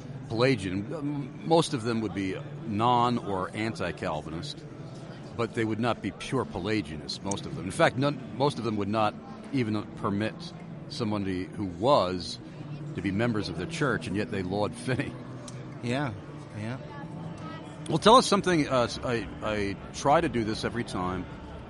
Pelagian. Most of them would be non- or anti-Calvinist, but they would not be pure Pelagianists, most of them. In fact, none, most of them would not even permit somebody who was to be members of their church, and yet they laud Finney. Yeah, yeah. Well, tell us something. Uh, I, I try to do this every time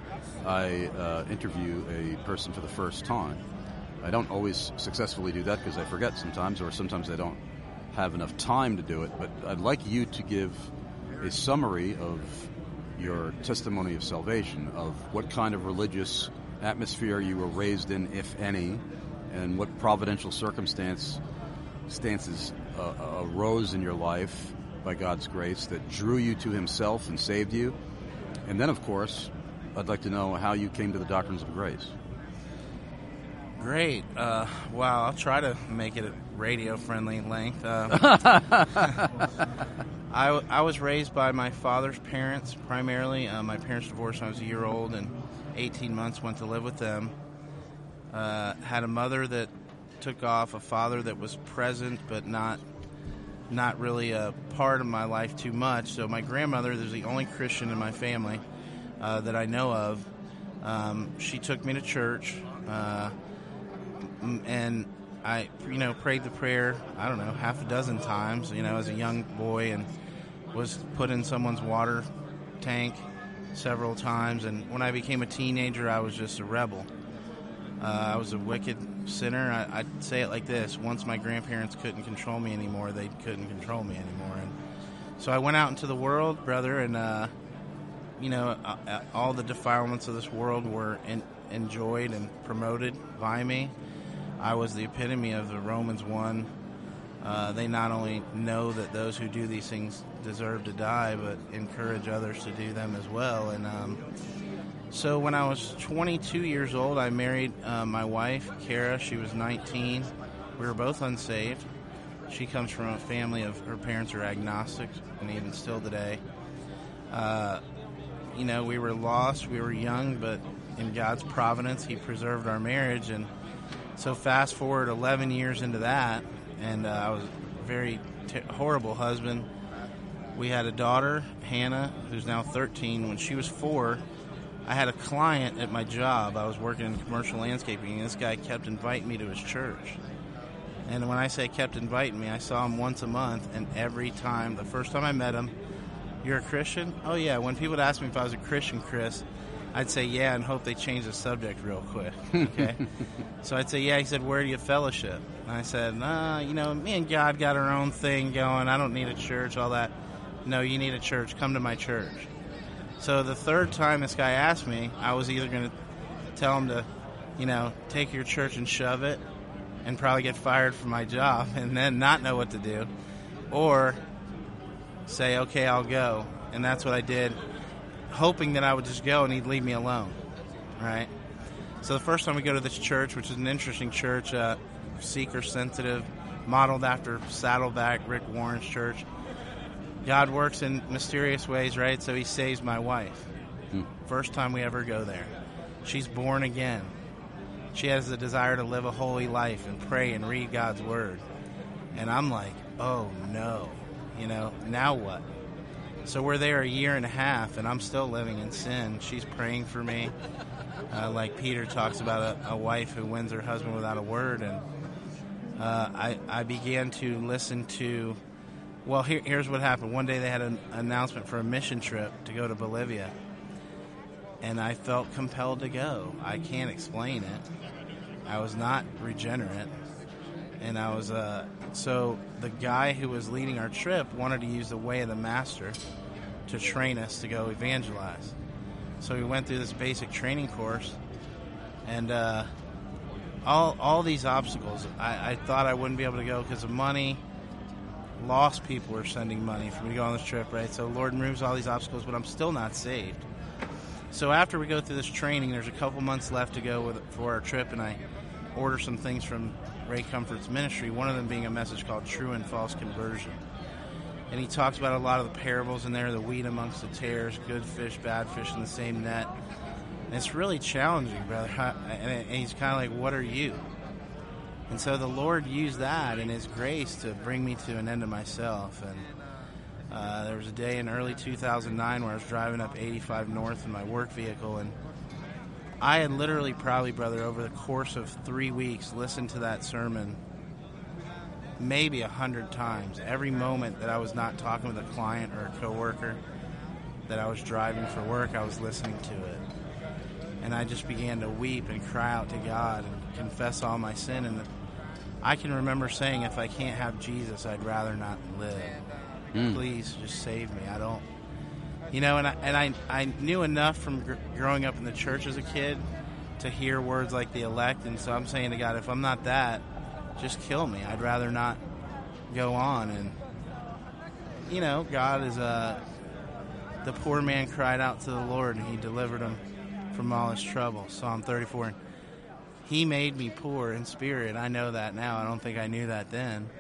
I uh, interview a person for the first time. I don't always successfully do that because I forget sometimes, or sometimes I don't have enough time to do it, but I'd like you to give a summary of your testimony of salvation, of what kind of religious atmosphere you were raised in, if any, and what providential circumstance stances uh, arose in your life by God's grace that drew you to himself and saved you. And then, of course, I'd like to know how you came to the doctrines of grace. Great. Uh, wow, I'll try to make it a radio-friendly length. Uh, I, I was raised by my father's parents, primarily. Uh, my parents divorced when I was a year old, and eighteen months went to live with them. Uh, had a mother that took off, a father that was present, but not not really a part of my life too much. So my grandmother, there's the only Christian in my family uh, that I know of. Um, she took me to church. Uh, And I, you know, prayed the prayer, I don't know, half a dozen times, you know, as a young boy, and was put in someone's water tank several times. And when I became a teenager, I was just a rebel. Uh, I was a wicked sinner. I, I'd say it like this. Once my grandparents couldn't control me anymore, they couldn't control me anymore. And so I went out into the world, brother, and, uh, you know, uh, all the defilements of this world were in, enjoyed and promoted by me. I was the epitome of the Romans one. Uh, they not only know that those who do these things deserve to die, but encourage others to do them as well. And um, so when I was twenty-two years old, I married uh, my wife, Kara. She was nineteen. We were both unsaved. She comes from a family of, her parents are agnostics, and even still today. Uh, you know, we were lost, we were young, but in God's providence, He preserved our marriage. And so fast forward eleven years into that, and uh, I was a very t- horrible husband. We had a daughter, Hannah, who's now thirteen. When she was four, I had a client at my job. I was working in commercial landscaping, and this guy kept inviting me to his church. And when I say kept inviting me, I saw him once a month, and every time, the first time I met him, "You're a Christian?" "Oh, yeah." When people would ask me if I was a Christian, Chris, I'd say, "Yeah," and hope they change the subject real quick. Okay? So I'd say, "Yeah." He said, "Where do you fellowship?" And I said, "Nah, you know, me and God got our own thing going. I don't need a church, all that." "No, you need a church. Come to my church." So the third time this guy asked me, I was either going to tell him to, you know, take your church and shove it and probably get fired from my job and then not know what to do, or say, "Okay, I'll go." And that's what I did, hoping that I would just go and he'd leave me alone, right? So the first time we go to this church, which is an interesting church, uh, seeker-sensitive, modeled after Saddleback, Rick Warren's church. God works in mysterious ways, right? So He saves my wife. Hmm. First time we ever go there. She's born again. She has the desire to live a holy life and pray and read God's Word. And I'm like, oh no, you know, now what? So we're there a year and a half, and I'm still living in sin. She's praying for me. Uh, like Peter talks about a, a wife who wins her husband without a word. And uh, I, I began to listen to, well, here, here's what happened. One day they had an announcement for a mission trip to go to Bolivia. And I felt compelled to go. I can't explain it. I was not regenerate. And I was, uh, so the guy who was leading our trip wanted to use the way of the master to train us to go evangelize. So we went through this basic training course, and uh, all all these obstacles, I, I thought I wouldn't be able to go because of money. Lost people were sending money for me to go on this trip, right? So the Lord removes all these obstacles, but I'm still not saved. So after we go through this training, there's a couple months left to go with, for our trip, and I order some things from Ray Comfort's ministry, one of them being a message called True and False Conversion. And he talks about a lot of the parables in there, the wheat amongst the tares, good fish, bad fish in the same net. And it's really challenging, brother. And he's kind of like, what are you? And so the Lord used that in His grace to bring me to an end of myself. And uh, there was a day in early two thousand nine where I was driving up eighty-five North in my work vehicle, and I had literally probably, brother, over the course of three weeks, listened to that sermon maybe a hundred times. Every moment that I was not talking with a client or a coworker, that I was driving for work, I was listening to it. And I just began to weep and cry out to God and confess all my sin. And I can remember saying, if I can't have Jesus, I'd rather not live. Mm. Please just save me. I don't, you know, and I, and I, I knew enough from gr- growing up in the church as a kid to hear words like the elect. And so I'm saying to God, if I'm not that, just kill me. I'd rather not go on. And, you know, God is a, the poor man cried out to the Lord, and He delivered him from all his trouble. Psalm thirty-four. He made me poor in spirit. I know that now. I don't think I knew that then.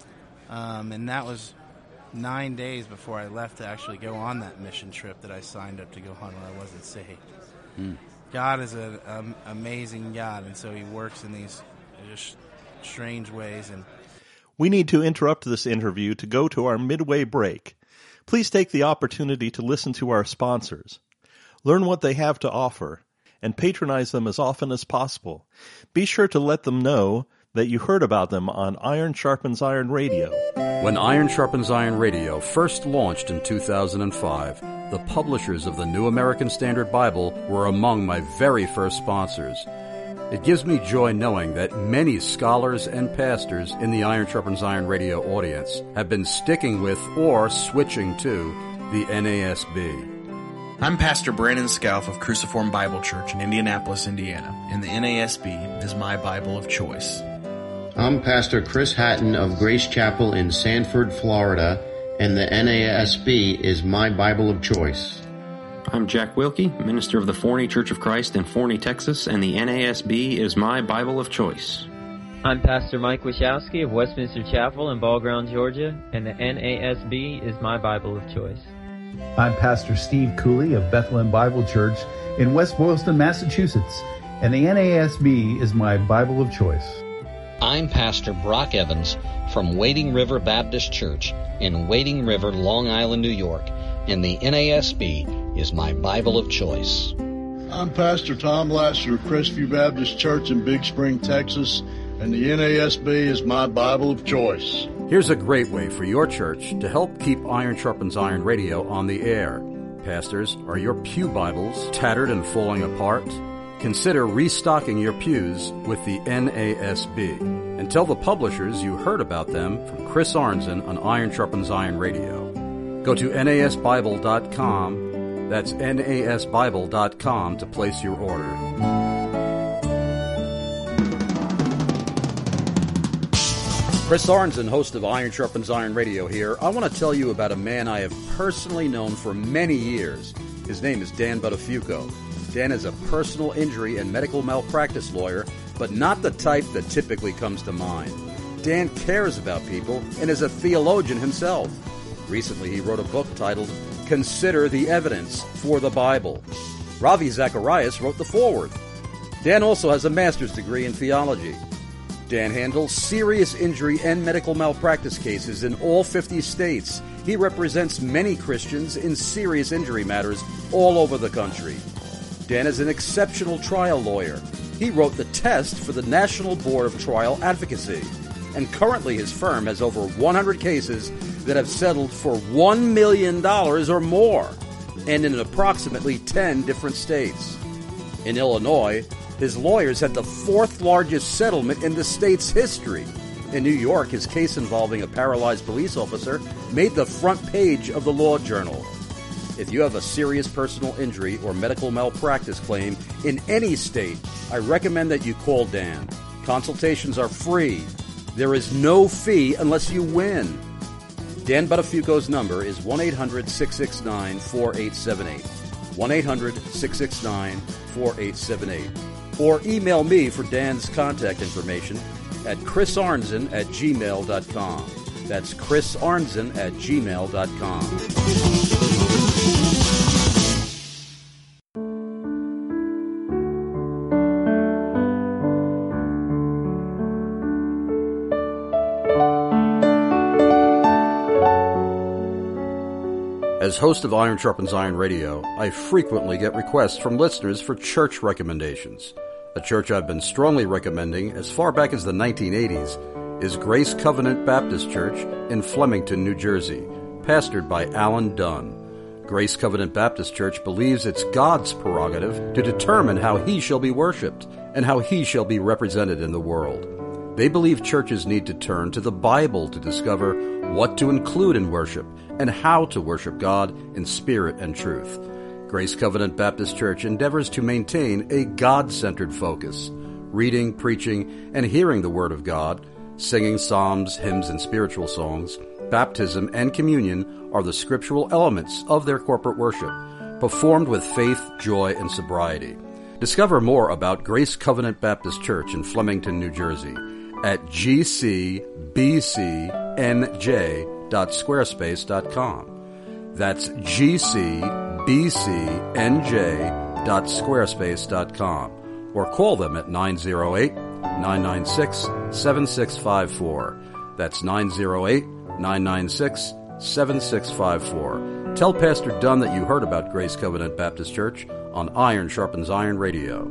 Um, and that was nine days before I left to actually go on that mission trip that I signed up to go on when I wasn't saved. Mm. God is an um, amazing God, and so He works in these just strange ways. And we need to interrupt this interview to go to our midway break. Please take the opportunity to listen to our sponsors. Learn what they have to offer, and patronize them as often as possible. Be sure to let them know that you heard about them on Iron Sharpens Iron Radio. When Iron Sharpens Iron Radio first launched in two thousand five, the publishers of the New American Standard Bible were among my very first sponsors. It gives me joy knowing that many scholars and pastors in the Iron Sharpens Iron Radio audience have been sticking with or switching to the N A S B. I'm Pastor Brandon Scalf of Cruciform Bible Church in Indianapolis, Indiana, and the N A S B is my Bible of choice. I'm Pastor Chris Hatton of Grace Chapel in Sanford, Florida, and the N A S B is my Bible of choice. I'm Jack Wilkie, minister of the Forney Church of Christ in Forney, Texas, and the N A S B is my Bible of choice. I'm Pastor Mike Wachowski of Westminster Chapel in Ball Ground, Georgia, and the N A S B is my Bible of choice. I'm Pastor Steve Cooley of Bethlehem Bible Church in West Boylston, Massachusetts, and the N A S B is my Bible of choice. I'm Pastor Brock Evans from Wading River Baptist Church in Wading River, Long Island, New York, and the N A S B is my Bible of choice. I'm Pastor Tom Lasser of Crestview Baptist Church in Big Spring, Texas, and the N A S B is my Bible of choice. Here's a great way for your church to help keep Iron Sharpens Iron Radio on the air. Pastors, are your pew Bibles tattered and falling apart? Consider restocking your pews with the N A S B. And tell the publishers you heard about them from Chris Arnzen on Iron Sharpens Iron Radio. Go to N A S Bible dot com. That's N A S Bible dot com to place your order. Chris Arnzen, host of Iron Sharpens Iron Radio here. I want to tell you about a man I have personally known for many years. His name is Dan Buttafuoco. Dan is a personal injury and medical malpractice lawyer, but not the type that typically comes to mind. Dan cares about people and is a theologian himself. Recently, he wrote a book titled Consider the Evidence for the Bible. Ravi Zacharias wrote the foreword. Dan also has a master's degree in theology. Dan handles serious injury and medical malpractice cases in all fifty states. He represents many Christians in serious injury matters all over the country. Dan is an exceptional trial lawyer. He wrote the test for the National Board of Trial Advocacy. And currently his firm has over one hundred cases that have settled for one million dollars or more, and in approximately ten different states. In Illinois, his lawyers had the fourth largest settlement in the state's history. In New York, his case involving a paralyzed police officer made the front page of the Law Journal. If you have a serious personal injury or medical malpractice claim in any state, I recommend that you call Dan. Consultations are free. There is no fee unless you win. Dan Buttafuoco's number is one eight hundred six six nine four eight seven eight. one eight hundred six six nine four eight seven eight. Or email me for Dan's contact information at chrisarnzen at gmail dot com. That's chrisarnzen at gmail dot com. As host of Iron Sharpens Iron Radio, I frequently get requests from listeners for church recommendations. A church I've been strongly recommending as far back as the nineteen eighties is Grace Covenant Baptist Church in Flemington, New Jersey, pastored by Alan Dunn. Grace Covenant Baptist Church believes it's God's prerogative to determine how He shall be worshipped and how He shall be represented in the world. They believe churches need to turn to the Bible to discover what to include in worship and how to worship God in spirit and truth. Grace Covenant Baptist Church endeavors to maintain a God-centered focus, reading, preaching, and hearing the Word of God, singing psalms, hymns, and spiritual songs. Baptism and communion are the scriptural elements of their corporate worship, performed with faith, joy, and sobriety. Discover more about Grace Covenant Baptist Church in Flemington, New Jersey at g c b c n j dot squarespace dot com. That's g c b c n j dot squarespace dot com, or call them at nine oh eight, nine nine six, seven six five four. That's nine oh eight, nine nine six, seven six five four. Tell Pastor Dunn that you heard about Grace Covenant Baptist Church on Iron Sharpens Iron Radio.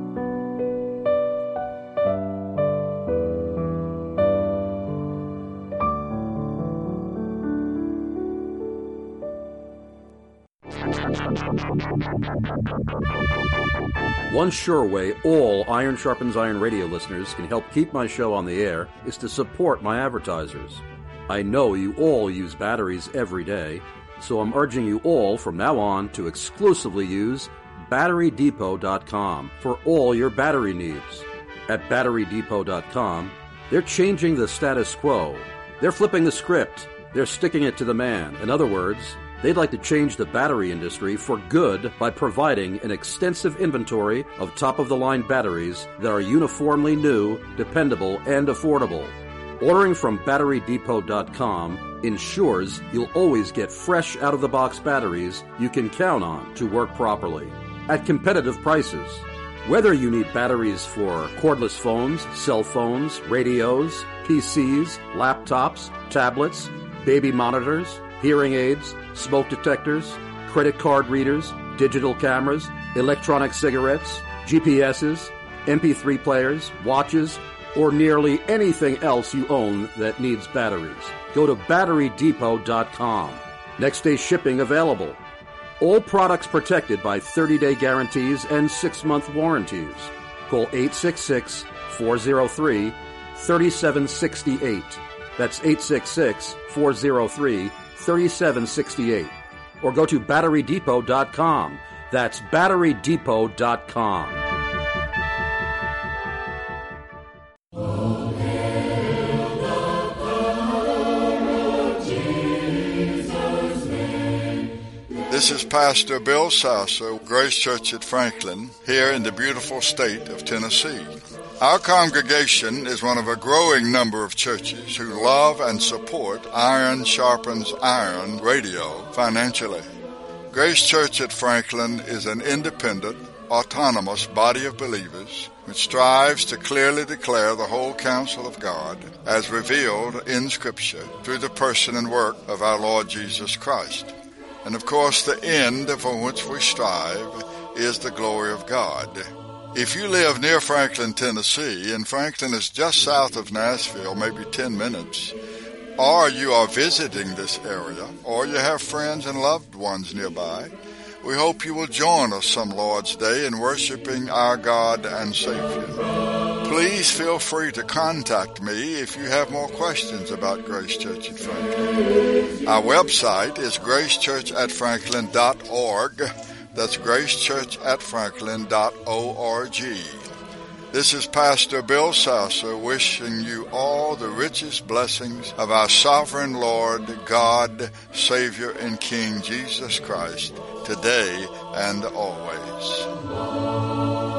One sure way all Iron Sharpens Iron Radio listeners can help keep my show on the air is to support my advertisers. I know you all use batteries every day, so I'm urging you all from now on to exclusively use battery depot dot com for all your battery needs. At battery depot dot com, they're changing the status quo. They're flipping the script. They're sticking it to the man. In other words, they'd like to change the battery industry for good by providing an extensive inventory of top-of-the-line batteries that are uniformly new, dependable, and affordable. Ordering from battery depot dot com ensures you'll always get fresh out-of-the-box batteries you can count on to work properly at competitive prices. Whether you need batteries for cordless phones, cell phones, radios, P Cs, laptops, tablets, baby monitors, hearing aids, smoke detectors, credit card readers, digital cameras, electronic cigarettes, G P S's, M P three players, watches, or nearly anything else you own that needs batteries, go to battery depot dot com. Next day shipping available. All products protected by thirty-day guarantees and six-month warranties. Call eight six six, four oh three, three seven six eight. That's eight six six, four oh three, three seven six eight. Or go to battery depot dot com. That's battery depot dot com. This is Pastor Bill Sasser, Grace Church at Franklin, here in the beautiful state of Tennessee. Our congregation is one of a growing number of churches who love and support Iron Sharpens Iron radio financially. Grace Church at Franklin is an independent, autonomous body of believers which strives to clearly declare the whole counsel of God as revealed in Scripture through the person and work of our Lord Jesus Christ. And of course, the end for which we strive is the glory of God. If you live near Franklin, Tennessee, and Franklin is just south of Nashville, maybe ten minutes, or you are visiting this area, or you have friends and loved ones nearby, we hope you will join us some Lord's Day in worshiping our God and Savior. Please feel free to contact me if you have more questions about Grace Church at Franklin. Our website is grace church at franklin dot org. That's grace church at franklin dot org. This is Pastor Bill Sasser wishing you all the richest blessings of our sovereign Lord, God, Savior, and King Jesus Christ, today and always.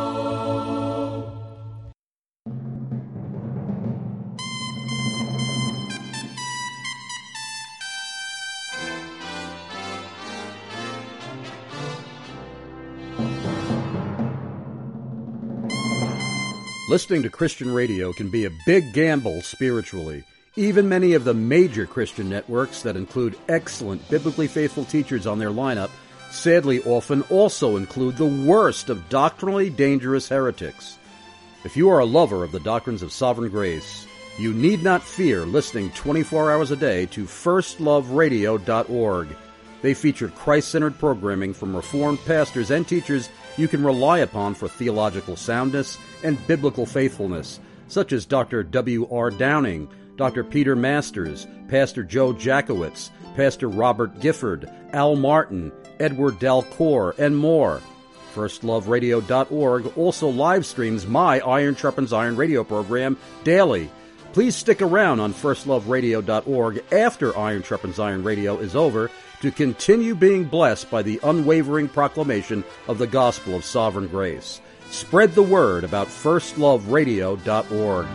Listening to Christian radio can be a big gamble spiritually. Even many of the major Christian networks that include excellent biblically faithful teachers on their lineup sadly often also include the worst of doctrinally dangerous heretics. If you are a lover of the doctrines of sovereign grace, you need not fear listening twenty-four hours a day to first love radio dot org. They feature Christ-centered programming from Reformed pastors and teachers you can rely upon for theological soundness and biblical faithfulness, such as Doctor W R Downing, Doctor Peter Masters, Pastor Joe Jackowitz, Pastor Robert Gifford, Al Martin, Edward Dalcour, and more. first love radio dot org also live streams my Iron Sharpens Iron radio program daily. Please stick around on first love radio dot org after Iron Sharpens Iron Radio is over to continue being blessed by the unwavering proclamation of the gospel of sovereign grace. Spread the word about first love radio dot org.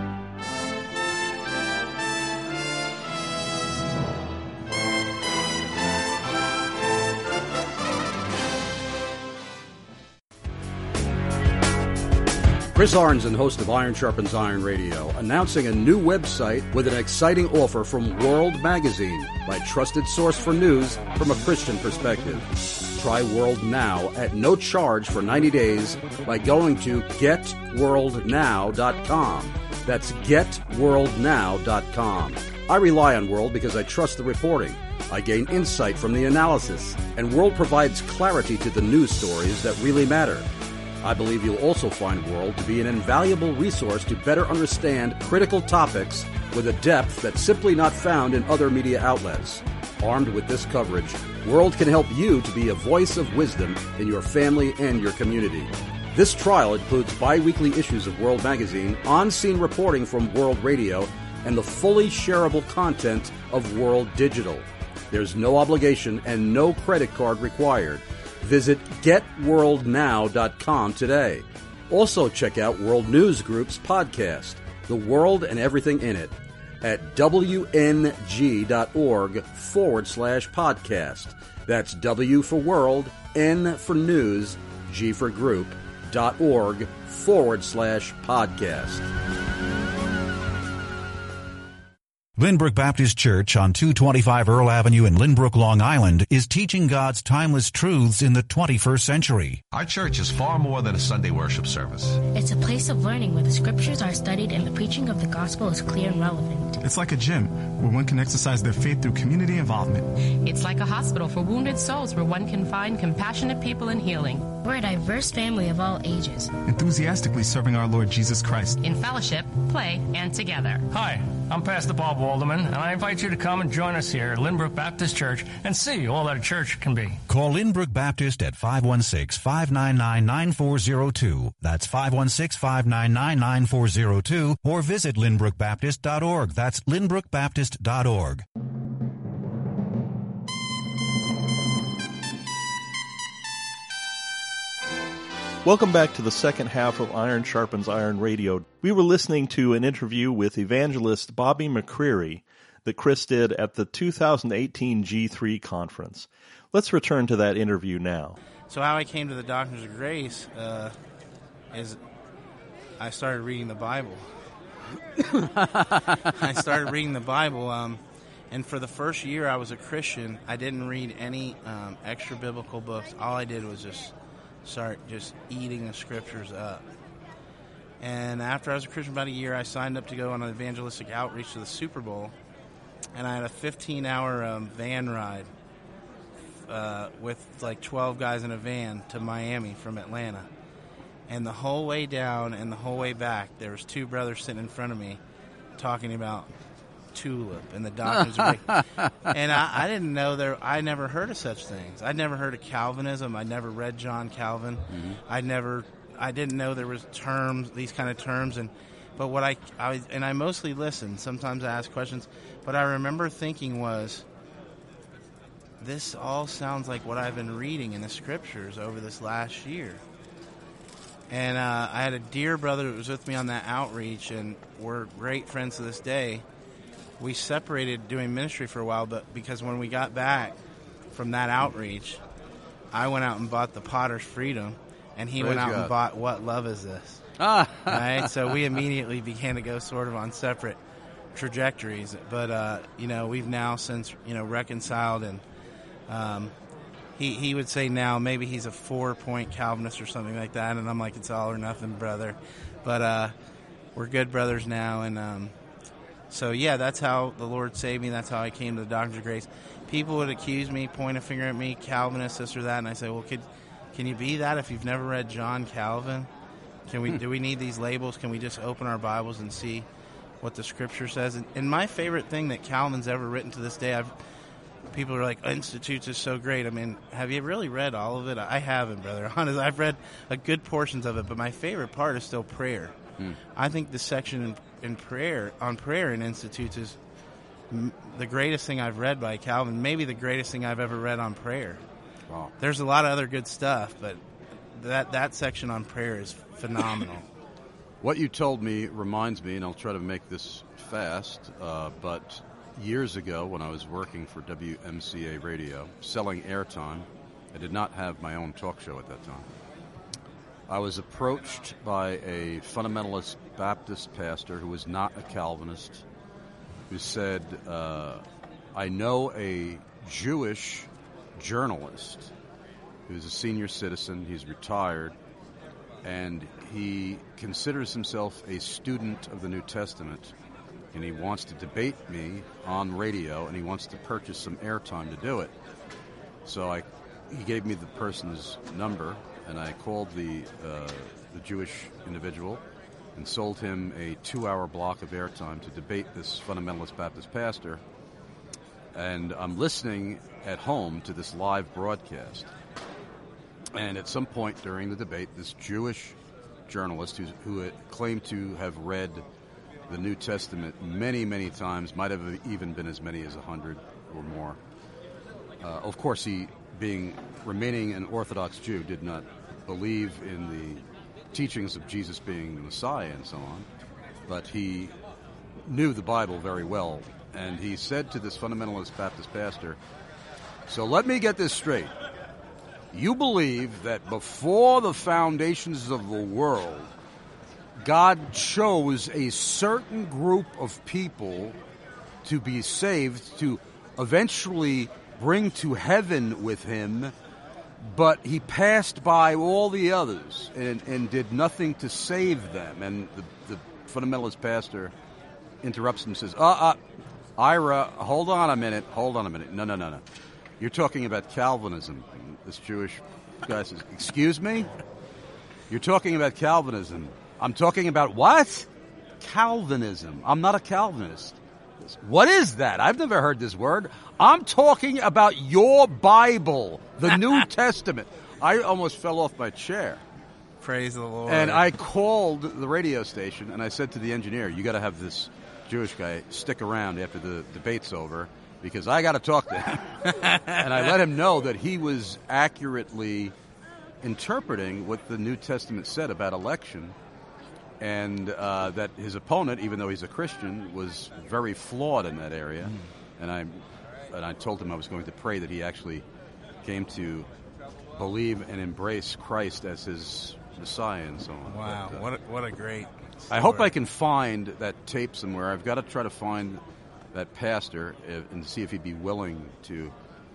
Chris Arnzen, host of Iron Sharpens Iron Radio, announcing a new website with an exciting offer from World Magazine, my trusted source for news from a Christian perspective. Try World Now at no charge for ninety days by going to get world now dot com. That's get world now dot com. I rely on World because I trust the reporting. I gain insight from the analysis, and World provides clarity to the news stories that really matter. I believe you'll also find World to be an invaluable resource to better understand critical topics with a depth that's simply not found in other media outlets. Armed with this coverage, World can help you to be a voice of wisdom in your family and your community. This trial includes bi-weekly issues of World Magazine, on-scene reporting from World Radio, and the fully shareable content of World Digital. There's no obligation and no credit card required. Visit get world now dot com today. Also check out World News Group's podcast, The World and Everything in It. at wng.org forward slash podcast. That's W for world, N for news, G for group, dot org forward slash podcast. Lynbrook Baptist Church on two twenty-five Earl Avenue in Lynbrook, Long Island is teaching God's timeless truths in the twenty-first century. Our church is far more than a Sunday worship service. It's a place of learning where the scriptures are studied and the preaching of the gospel is clear and relevant. It's like a gym where one can exercise their faith through community involvement. It's like a hospital for wounded souls where one can find compassionate people and healing. We're a diverse family of all ages, enthusiastically serving our Lord Jesus Christ in fellowship, play, and together. Hi, I'm Pastor Bob Walderman, and I invite you to come and join us here at Lynbrook Baptist Church and see all that a church can be. Call Lynbrook Baptist at five one six, five nine nine, nine four zero two. That's five one six, five nine nine, nine four zero two, or visit lynbrook baptist dot org. That's lynbrook baptist dot org. Welcome back to the second half of Iron Sharpens Iron Radio. We were listening to an interview with evangelist Bobby McCreary that Chris did at the two thousand eighteen G three conference. Let's return to that interview now. So how I came to the Doctrines of Grace uh, is I started reading the Bible. I started reading the Bible, um, and for the first year I was a Christian, I didn't read any um, extra biblical books. All I did was just start just eating the scriptures up. And after I was a Christian about a year, I signed up to go on an evangelistic outreach to the Super Bowl, and I had a fifteen-hour um, van ride uh, with like twelve guys in a van to Miami from Atlanta. And the whole way down and the whole way back, there was two brothers sitting in front of me talking about tulip and the doctrines of grace. And I, I didn't know there. I never heard of such things. I'd never heard of Calvinism. I'd never read John Calvin. Mm-hmm. I'd never. I didn't know there was terms, these kind of terms. And but what I, I and I mostly listened. Sometimes I asked questions, but I remember thinking was, this all sounds like what I've been reading in the scriptures over this last year. And uh, I had a dear brother that was with me on that outreach, and we're great friends to this day. We separated doing ministry for a while, but because when we got back from that outreach, I went out and bought The Potter's Freedom, and he Praise went out God. and bought What Love Is This? Ah. Right? So we immediately began to go sort of on separate trajectories. But, uh, you know, we've now since, you know, reconciled, and um, he, he would say now maybe he's a four-point Calvinist or something like that, and I'm like, it's all or nothing, brother. But uh, we're good brothers now, and um, so, yeah, that's how the Lord saved me. That's how I came to the Doctrines of Grace. People would accuse me, point a finger at me, Calvinist, this or that, and I say, well, could, can you be that if you've never read John Calvin? Can we? Do we need these labels? Can we just open our Bibles and see what the Scripture says? And, and my favorite thing that Calvin's ever written to this day, I've people are like, Institutes is so great. I mean, have you really read all of it? I haven't, brother. Honestly, I've read a good portions of it, but my favorite part is still prayer. Hmm. I think the section in, in prayer on prayer in Institutes is m- the greatest thing I've read by Calvin. Maybe the greatest thing I've ever read on prayer. Wow. There's a lot of other good stuff, but that that section on prayer is phenomenal. What you told me reminds me, and I'll try to make this fast, uh, but years ago when I was working for W M C A Radio, selling airtime, I did not have my own talk show at that time. I was approached by a fundamentalist Baptist pastor who was not a Calvinist, who said, uh, I know a Jewish journalist who's a senior citizen, he's retired, and he considers himself a student of the New Testament, and he wants to debate me on radio, and he wants to purchase some airtime to do it. So I, he gave me the person's number, and I called the uh, the Jewish individual and sold him a two-hour block of airtime to debate this fundamentalist Baptist pastor. And I'm listening at home to this live broadcast. And at some point during the debate, this Jewish journalist who's, who had claimed to have read the New Testament many, many times, might have even been as many as a hundred or more. Uh, of course, he, being remaining an Orthodox Jew, did not believe in the teachings of Jesus being the Messiah and so on. But he knew the Bible very well, and he said to this fundamentalist Baptist pastor, so let me get this straight. You believe that before the foundations of the world, God chose a certain group of people to be saved, to eventually bring to heaven with him, but he passed by all the others and, and did nothing to save them. And the, the fundamentalist pastor interrupts him and says, uh, uh, Ira, hold on a minute, hold on a minute. No, no, no, no. You're talking about Calvinism. And this Jewish guy says, excuse me? You're talking about Calvinism. I'm talking about what? Calvinism. I'm not a Calvinist. What is that? I've never heard this word. I'm talking about your Bible, the New Testament. I almost fell off my chair. Praise the Lord. And I called the radio station, and I said to the engineer, you got to have this Jewish guy stick around after the debate's over, because I got to talk to him. And I let him know that he was accurately interpreting what the New Testament said about election, and uh, that his opponent, even though he's a Christian, was very flawed in that area. Mm. And I and I told him I was going to pray that he actually came to believe and embrace Christ as his Messiah and so on. Wow, but, uh, what a, what a great story. I hope I can find that tape somewhere. I've got to try to find that pastor and see if he'd be willing to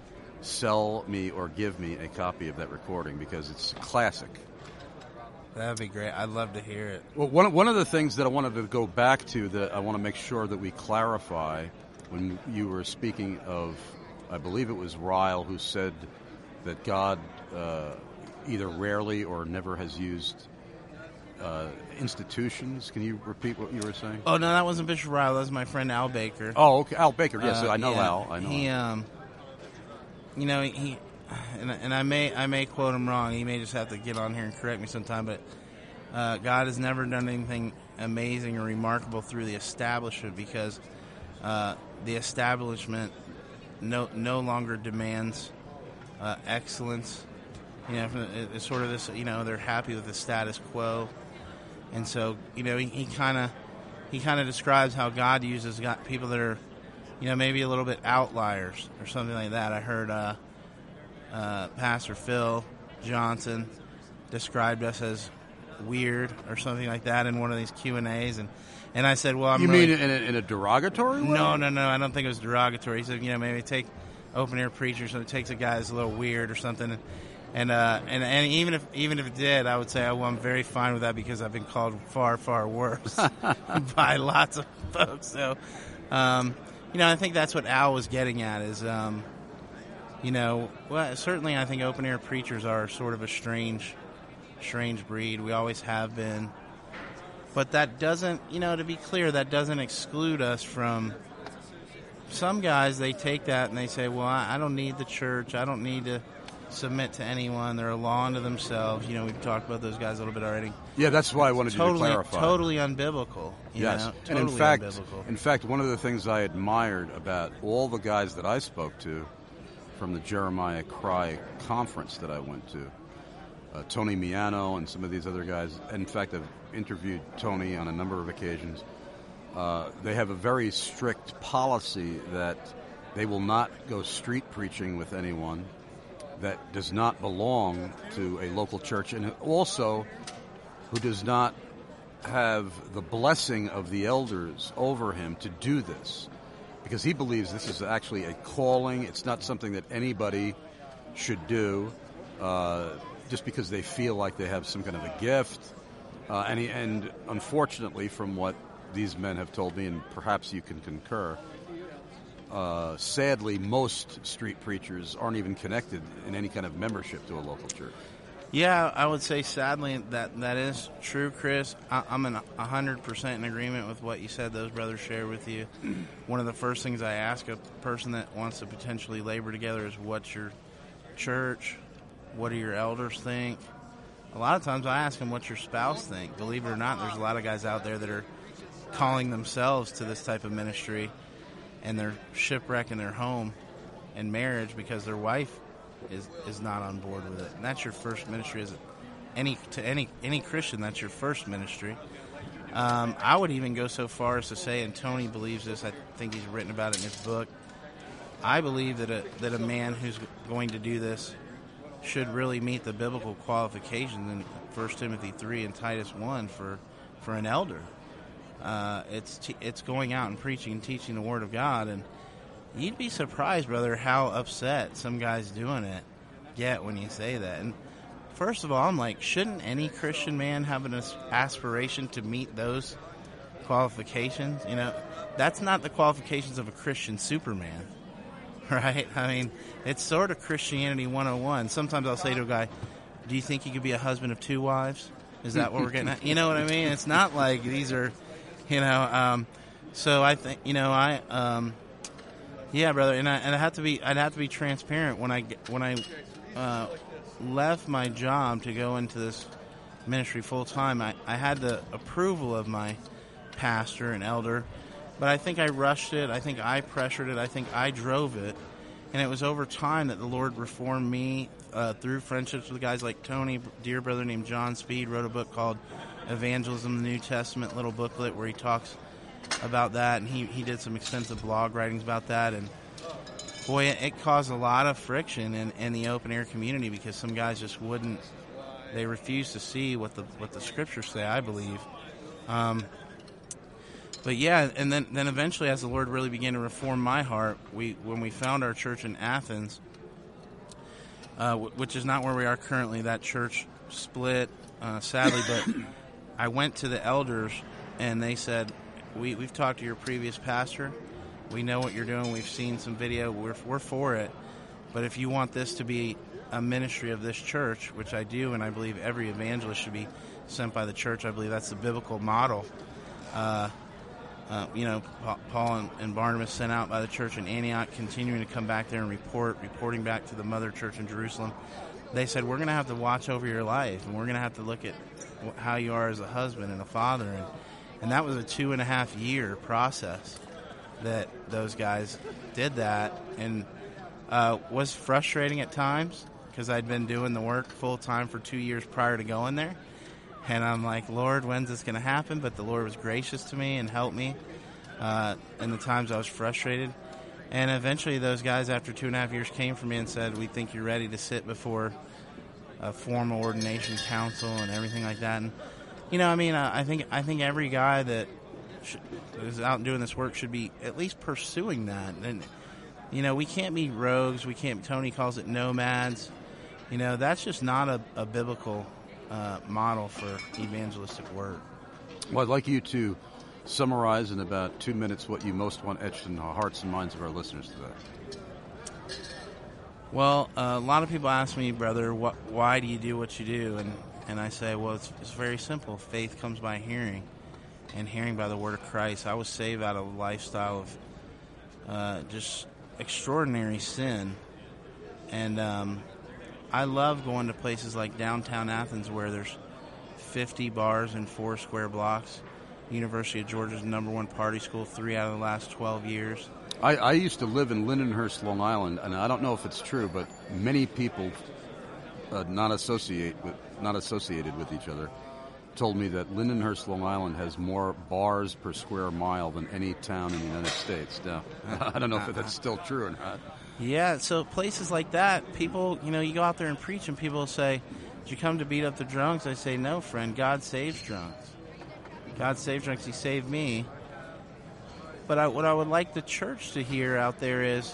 sell me or give me a copy of that recording, because it's a classic. That'd be great. I'd love to hear it. Well, one, one of the things that I wanted to go back to that I want to make sure that we clarify, when you were speaking of, I believe it was Ryle who said that God uh, either rarely or never has used uh, institutions. Can you repeat what you were saying? Oh, no, that wasn't Bishop Ryle. That was my friend Al Baker. Oh, okay. Al Baker. Yes, uh, I know yeah. Al. I know he, Al. um, you know, he... And, and I may I may quote him wrong. He may just have to get on here and correct me sometime. But uh, God has never done anything amazing or remarkable through the establishment, because uh, the establishment no no longer demands uh, excellence. You know, it's sort of this. You know, they're happy with the status quo, and so you know he kind of he kind of describes how God uses God, people that are, you know, maybe a little bit outliers or something like that. I heard. Uh, Uh, Pastor Phil Johnson described us as weird or something like that in one of these Q and A's, and and I said, well, I'm you really... mean in a, in a derogatory way? No, no, no, I don't think it was derogatory. He said, you know, maybe take open air preachers, and it takes a guy that's a little weird or something, and and uh, and, and even if even if it did, I would say, oh, well, I'm very fine with that, because I've been called far, far worse by lots of folks. So, um, you know, I think that's what Al was getting at is. Um, You know, well, certainly I think open-air preachers are sort of a strange, strange breed. We always have been. But that doesn't, you know, to be clear, that doesn't exclude us from some guys. They take that and they say, well, I, I don't need the church. I don't need to submit to anyone. They're a law unto themselves. You know, we've talked about those guys a little bit already. Yeah, that's why I wanted totally, you to clarify. Totally unbiblical. You yes. know? And totally in fact, unbiblical. in fact, one of the things I admired about all the guys that I spoke to from the Jeremiah Cry conference that I went to, uh, Tony Miano and some of these other guys. In fact, I've interviewed Tony on a number of occasions. Uh, they have a very strict policy that they will not go street preaching with anyone that does not belong to a local church, and also who does not have the blessing of the elders over him to do this. Because he believes this is actually a calling. It's not something that anybody should do uh, just because they feel like they have some kind of a gift. Uh, and, he, and unfortunately, from what these men have told me, and perhaps you can concur, uh, sadly, most street preachers aren't even connected in any kind of membership to a local church. Yeah, I would say sadly that that is true, Chris. I, I'm in one hundred percent in agreement with what you said those brothers shared with you. One of the first things I ask a person that wants to potentially labor together is, what's your church? What do your elders think? A lot of times I ask them, what's your spouse think? Believe it or not, there's a lot of guys out there that are calling themselves to this type of ministry, and they're shipwrecking their home and marriage because their wife is is not on board with it. And that's your first ministry as any to any any Christian. That's your first ministry. Um, I would even go so far as to say, and Tony believes this, I think he's written about it in his book, I believe that a, that a man who's going to do this should really meet the biblical qualifications in First Timothy three and Titus one for, for an elder. Uh, it's t- it's going out and preaching and teaching the Word of God, and you'd be surprised, brother, how upset some guys doing it get when you say that. And first of all, I'm like, shouldn't any Christian man have an aspiration to meet those qualifications? You know, that's not the qualifications of a Christian Superman, right? I mean, it's sort of Christianity one oh one. Sometimes I'll say to a guy, do you think you could be a husband of two wives? Is that what we're getting at? You know what I mean? It's not like these are, you know, um, so I think, you know, I, um, yeah, brother, and I, and I have to be, I'd have to be transparent when I, when I, uh, left my job to go into this ministry full time. I, I had the approval of my pastor and elder, but I think I rushed it. I think I pressured it. I think I drove it. And it was over time that the Lord reformed me uh, through friendships with guys like Tony, dear brother named John Speed, wrote a book called Evangelism, the New Testament, little booklet where he talks about that. And he, he did some extensive blog writings about that. And boy, it, it caused a lot of friction in, in the open air community because some guys just wouldn't, they refused to see what the what the scriptures say, I believe. Um, but yeah, and then, then eventually as the Lord really began to reform my heart, we when we found our church in Athens, uh, w- which is not where we are currently, that church split, uh, sadly, but I went to the elders and they said, we, we've talked to your previous pastor. We know what you're doing. We've seen some video. We're we're for it. But if you want this to be a ministry of this church, which I do, and I believe every evangelist should be sent by the church. I believe that's the biblical model. Uh, uh, you know, Paul and, and Barnabas sent out by the church in Antioch, continuing to come back there and report, reporting back to the mother church in Jerusalem. They said, we're going to have to watch over your life, and we're going to have to look at how you are as a husband and a father. And, and that was a two and a half year process that those guys did that, and uh, was frustrating at times because I'd been doing the work full time for two years prior to going there, and I'm like, Lord, when's this going to happen? But the Lord was gracious to me and helped me uh, in the times I was frustrated, and eventually those guys after two and a half years came for me and said, we think you're ready to sit before a formal ordination council and everything like that. And you know, I mean, I think I think every guy that is out doing this work should be at least pursuing that. And you know, we can't be rogues. We can't. Tony calls it nomads. You know, that's just not a, a biblical uh, model for evangelistic work. Well, I'd like you to summarize in about two minutes what you most want etched in the hearts and minds of our listeners today. Well, uh, a lot of people ask me, brother, what, why do you do what you do? And and I say, well, it's, it's very simple. Faith comes by hearing, and hearing by the word of Christ. I was saved out of a lifestyle of uh, just extraordinary sin, and um, I love going to places like downtown Athens where there's fifty bars in four square blocks. University of Georgia's number one party school, three out of the last twelve years. I, I used to live in Lindenhurst, Long Island, and I don't know if it's true, but many people uh, not associate with, not associated with each other told me that Lindenhurst, Long Island has more bars per square mile than any town in the United States. Now, I don't know if that's still true or not. Yeah, so places like that, people, you know, you go out there and preach and people say, did you come to beat up the drunks? I say, no, friend, God saves drunks. God saves drunks, he saved me. But I, what I would like the church to hear out there is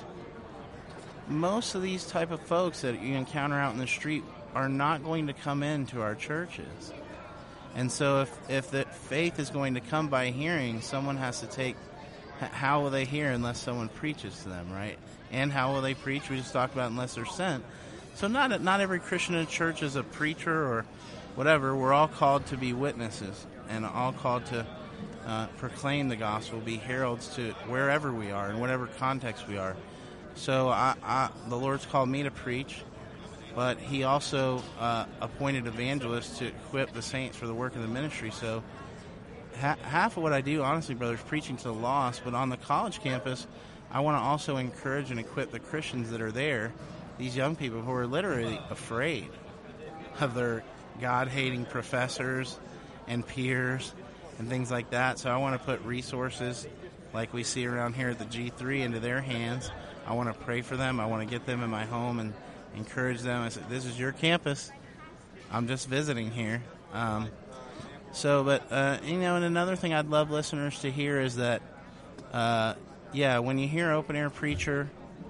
most of these type of folks that you encounter out in the street are not going to come into our churches. And so if, if the faith is going to come by hearing, someone has to take, how will they hear unless someone preaches to them, right? And how will they preach? We just talked about unless they're sent. So not not every Christian in church is a preacher or whatever. We're all called to be witnesses and all called to uh, proclaim the gospel, be heralds to wherever we are, in whatever context we are. So I, I, the Lord's called me to preach, but he also uh, appointed evangelists to equip the saints for the work of the ministry. So ha- half of what I do, honestly, brother, is preaching to the lost. But on the college campus, I want to also encourage and equip the Christians that are there, these young people who are literally afraid of their God-hating professors and peers and things like that. So I want to put resources like we see around here at the G three into their hands. I want to pray for them. I want to get them in my home and encourage them. I said, this is your campus. I'm just visiting here. Um, so, but, uh, you know, and another thing I'd love listeners to hear is that, uh, yeah, when you hear open-air preacher,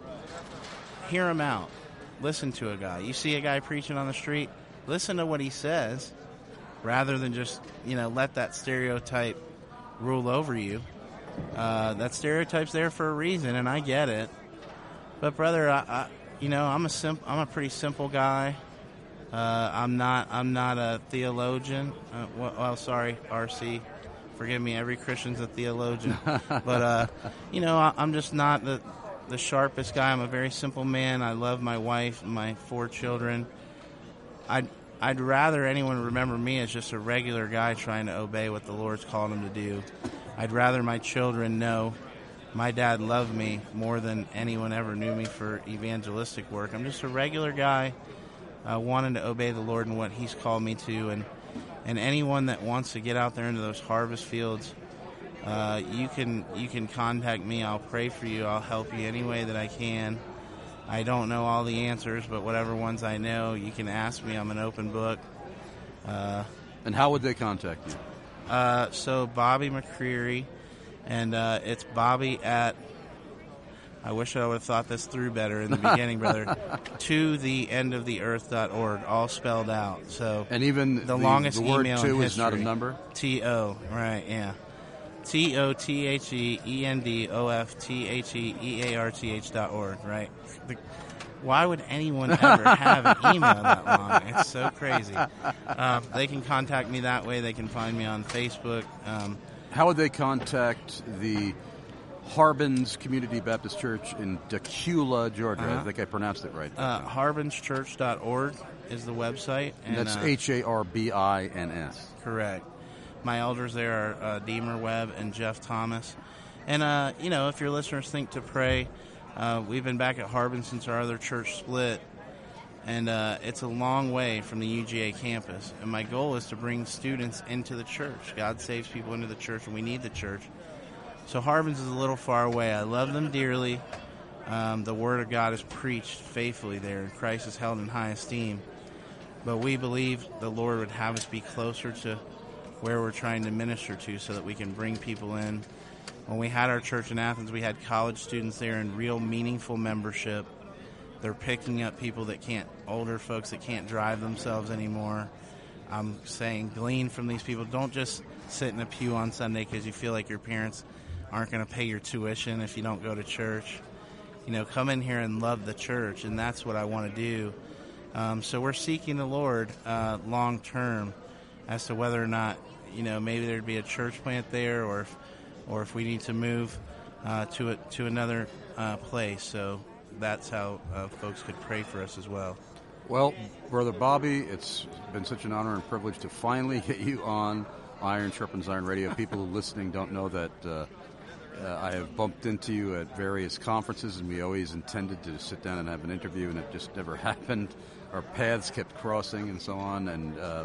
hear him out. Listen to a guy. You see a guy preaching on the street, listen to what he says rather than just, you know, let that stereotype rule over you. Uh, that stereotype's there for a reason, and I get it. But, brother, I, I, you know, I'm a sim- I'm a pretty simple guy. Uh, I'm not I'm not a theologian. Uh, well, well, sorry, R C. Forgive me. Every Christian's a theologian. But, uh, you know, I, I'm just not the the sharpest guy. I'm a very simple man. I love my wife and my four children. I'd, I'd rather anyone remember me as just a regular guy trying to obey what the Lord's called him to do. I'd rather my children know my dad loved me more than anyone ever knew me for evangelistic work. I'm just a regular guy uh, wanting to obey the Lord and what he's called me to. And, and anyone that wants to get out there into those harvest fields, uh, you can you can contact me. I'll pray for you. I'll help you any way that I can. I don't know all the answers, but whatever ones I know, you can ask me. I'm an open book. Uh, and how would they contact you? Uh, so Bobby McCreary, and uh, it's Bobby at, I wish I would have thought this through better in the beginning, brother, to the end of the earth dot org, all spelled out. So and even the, the longest the word email two in is not a history. number? T O, right, yeah. T O T H E E N D O F T H E E A R T H dot org, right? The, why would anyone ever have an email that long? It's so crazy. Um, they can contact me that way. They can find me on Facebook. Um, How would they contact the Harbins Community Baptist Church in Decula, Georgia? Uh-huh. I think I pronounced it right. Uh, harbins church dot org is the website. And that's uh, H A R B I N S. Correct. My elders there are uh, Deemer Webb and Jeff Thomas. And, uh, you know, if your listeners think to pray, uh, we've been back at Harbin since our other church split. And uh, it's a long way from the U G A campus. And my goal is to bring students into the church. God saves people into the church, and we need the church. So Harbins is a little far away. I love them dearly. Um, the Word of God is preached faithfully there, and Christ is held in high esteem. But we believe the Lord would have us be closer to where we're trying to minister to so that we can bring people in. When we had our church in Athens, we had college students there in real meaningful membership. They're picking up people that can't, older folks that can't drive themselves anymore. I'm saying glean from these people. Don't just sit in a pew on Sunday because you feel like your parents aren't going to pay your tuition if you don't go to church. You know, come in here and love the church, and that's what I want to do. Um, so we're seeking the Lord uh, long term as to whether or not, you know, maybe there'd be a church plant there, or if, or if we need to move uh, to a, to another uh, place. So that's how uh, folks could pray for us as well. Well, Brother Bobby, it's been such an honor and privilege to finally get you on Iron Sharpens Iron Radio. People who are listening don't know that uh, uh, I have bumped into you at various conferences, and we always intended to sit down and have an interview, and it just never happened. Our paths kept crossing and so on, and uh,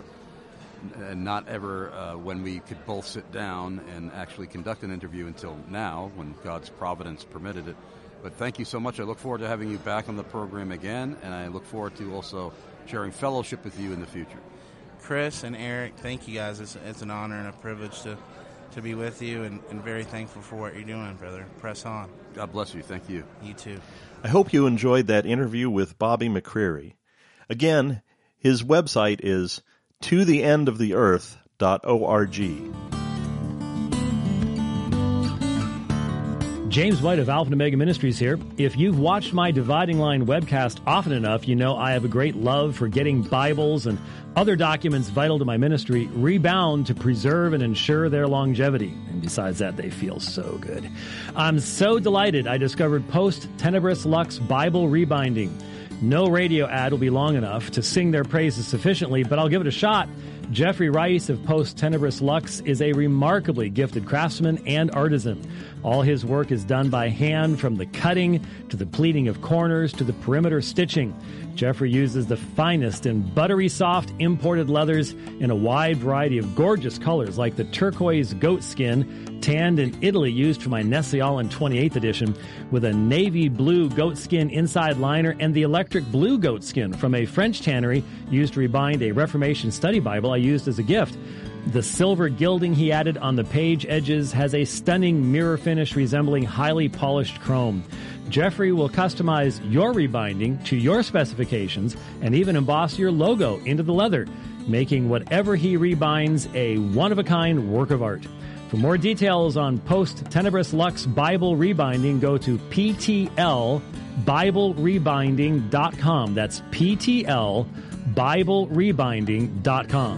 and not ever uh, when we could both sit down and actually conduct an interview until now, when God's providence permitted it. But thank you so much. I look forward to having you back on the program again, and I look forward to also sharing fellowship with you in the future. Chris and Eric, thank you guys. It's, it's an honor and a privilege to, to be with you, and, and very thankful for what you're doing, brother. Press on. God bless you. Thank you. You too. I hope you enjoyed that interview with Bobby McCreary. Again, his website is to the end of the earth dot org. James White of Alpha and Omega Ministries here. If you've watched my Dividing Line webcast often enough, you know I have a great love for getting Bibles and other documents vital to my ministry rebound to preserve and ensure their longevity. And besides that, they feel so good. I'm so delighted I discovered Post Tenebris Lux Bible Rebinding. No radio ad will be long enough to sing their praises sufficiently, but I'll give it a shot. Jeffrey Rice of Post Tenebris Lux is a remarkably gifted craftsman and artisan. All his work is done by hand, from the cutting to the pleating of corners to the perimeter stitching. Jeffrey uses the finest and buttery soft imported leathers in a wide variety of gorgeous colors, like the turquoise goat skin, tanned in Italy, used for my Nestle-Aland twenty-eighth edition, with a navy blue goat skin inside liner, and the electric blue goat skin from a French tannery used to rebind a Reformation study Bible I used as a gift. The silver gilding he added on the page edges has a stunning mirror finish resembling highly polished chrome. Jeffrey will customize your rebinding to your specifications and even emboss your logo into the leather, making whatever he rebinds a one-of-a-kind work of art. For more details on Post Tenebris Lux Bible rebinding, go to P T L Bible Rebinding dot com. That's P T L Bible Rebinding dot com.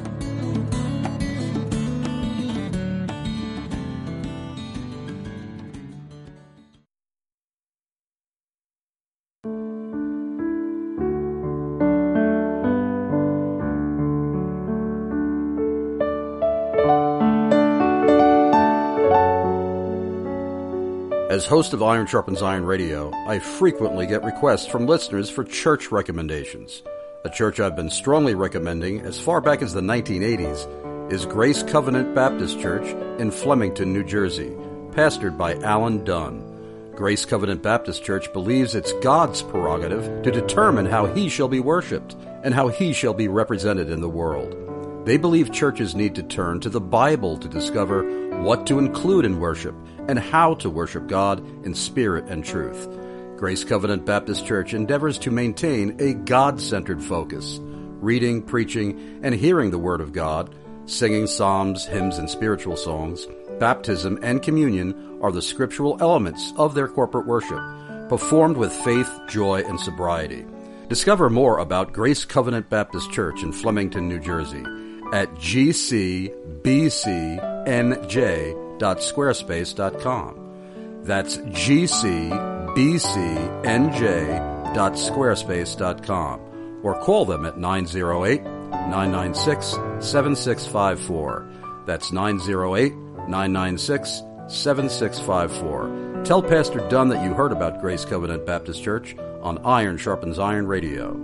As host of Iron Sharpens Iron Radio, I frequently get requests from listeners for church recommendations. A church I've been strongly recommending as far back as the nineteen eighties is Grace Covenant Baptist Church in Flemington, New Jersey, pastored by Alan Dunn. Grace Covenant Baptist Church believes it's God's prerogative to determine how He shall be worshipped and how He shall be represented in the world. They believe churches need to turn to the Bible to discover what to include in worship and how to worship God in spirit and truth. Grace Covenant Baptist Church endeavors to maintain a God-centered focus, reading, preaching, and hearing the Word of God, singing psalms, hymns, and spiritual songs. Baptism and communion are the scriptural elements of their corporate worship, performed with faith, joy, and sobriety. Discover more about Grace Covenant Baptist Church in Flemington, New Jersey at g c b c n j dot squarespace dot com. That's g c b c n j dot squarespace dot com, or call them at nine oh eight, nine nine six, seven six five four. That's nine oh eight, nine nine six, seven six five four. Tell Pastor Dunn that you heard about Grace Covenant Baptist Church on Iron Sharpens Iron Radio.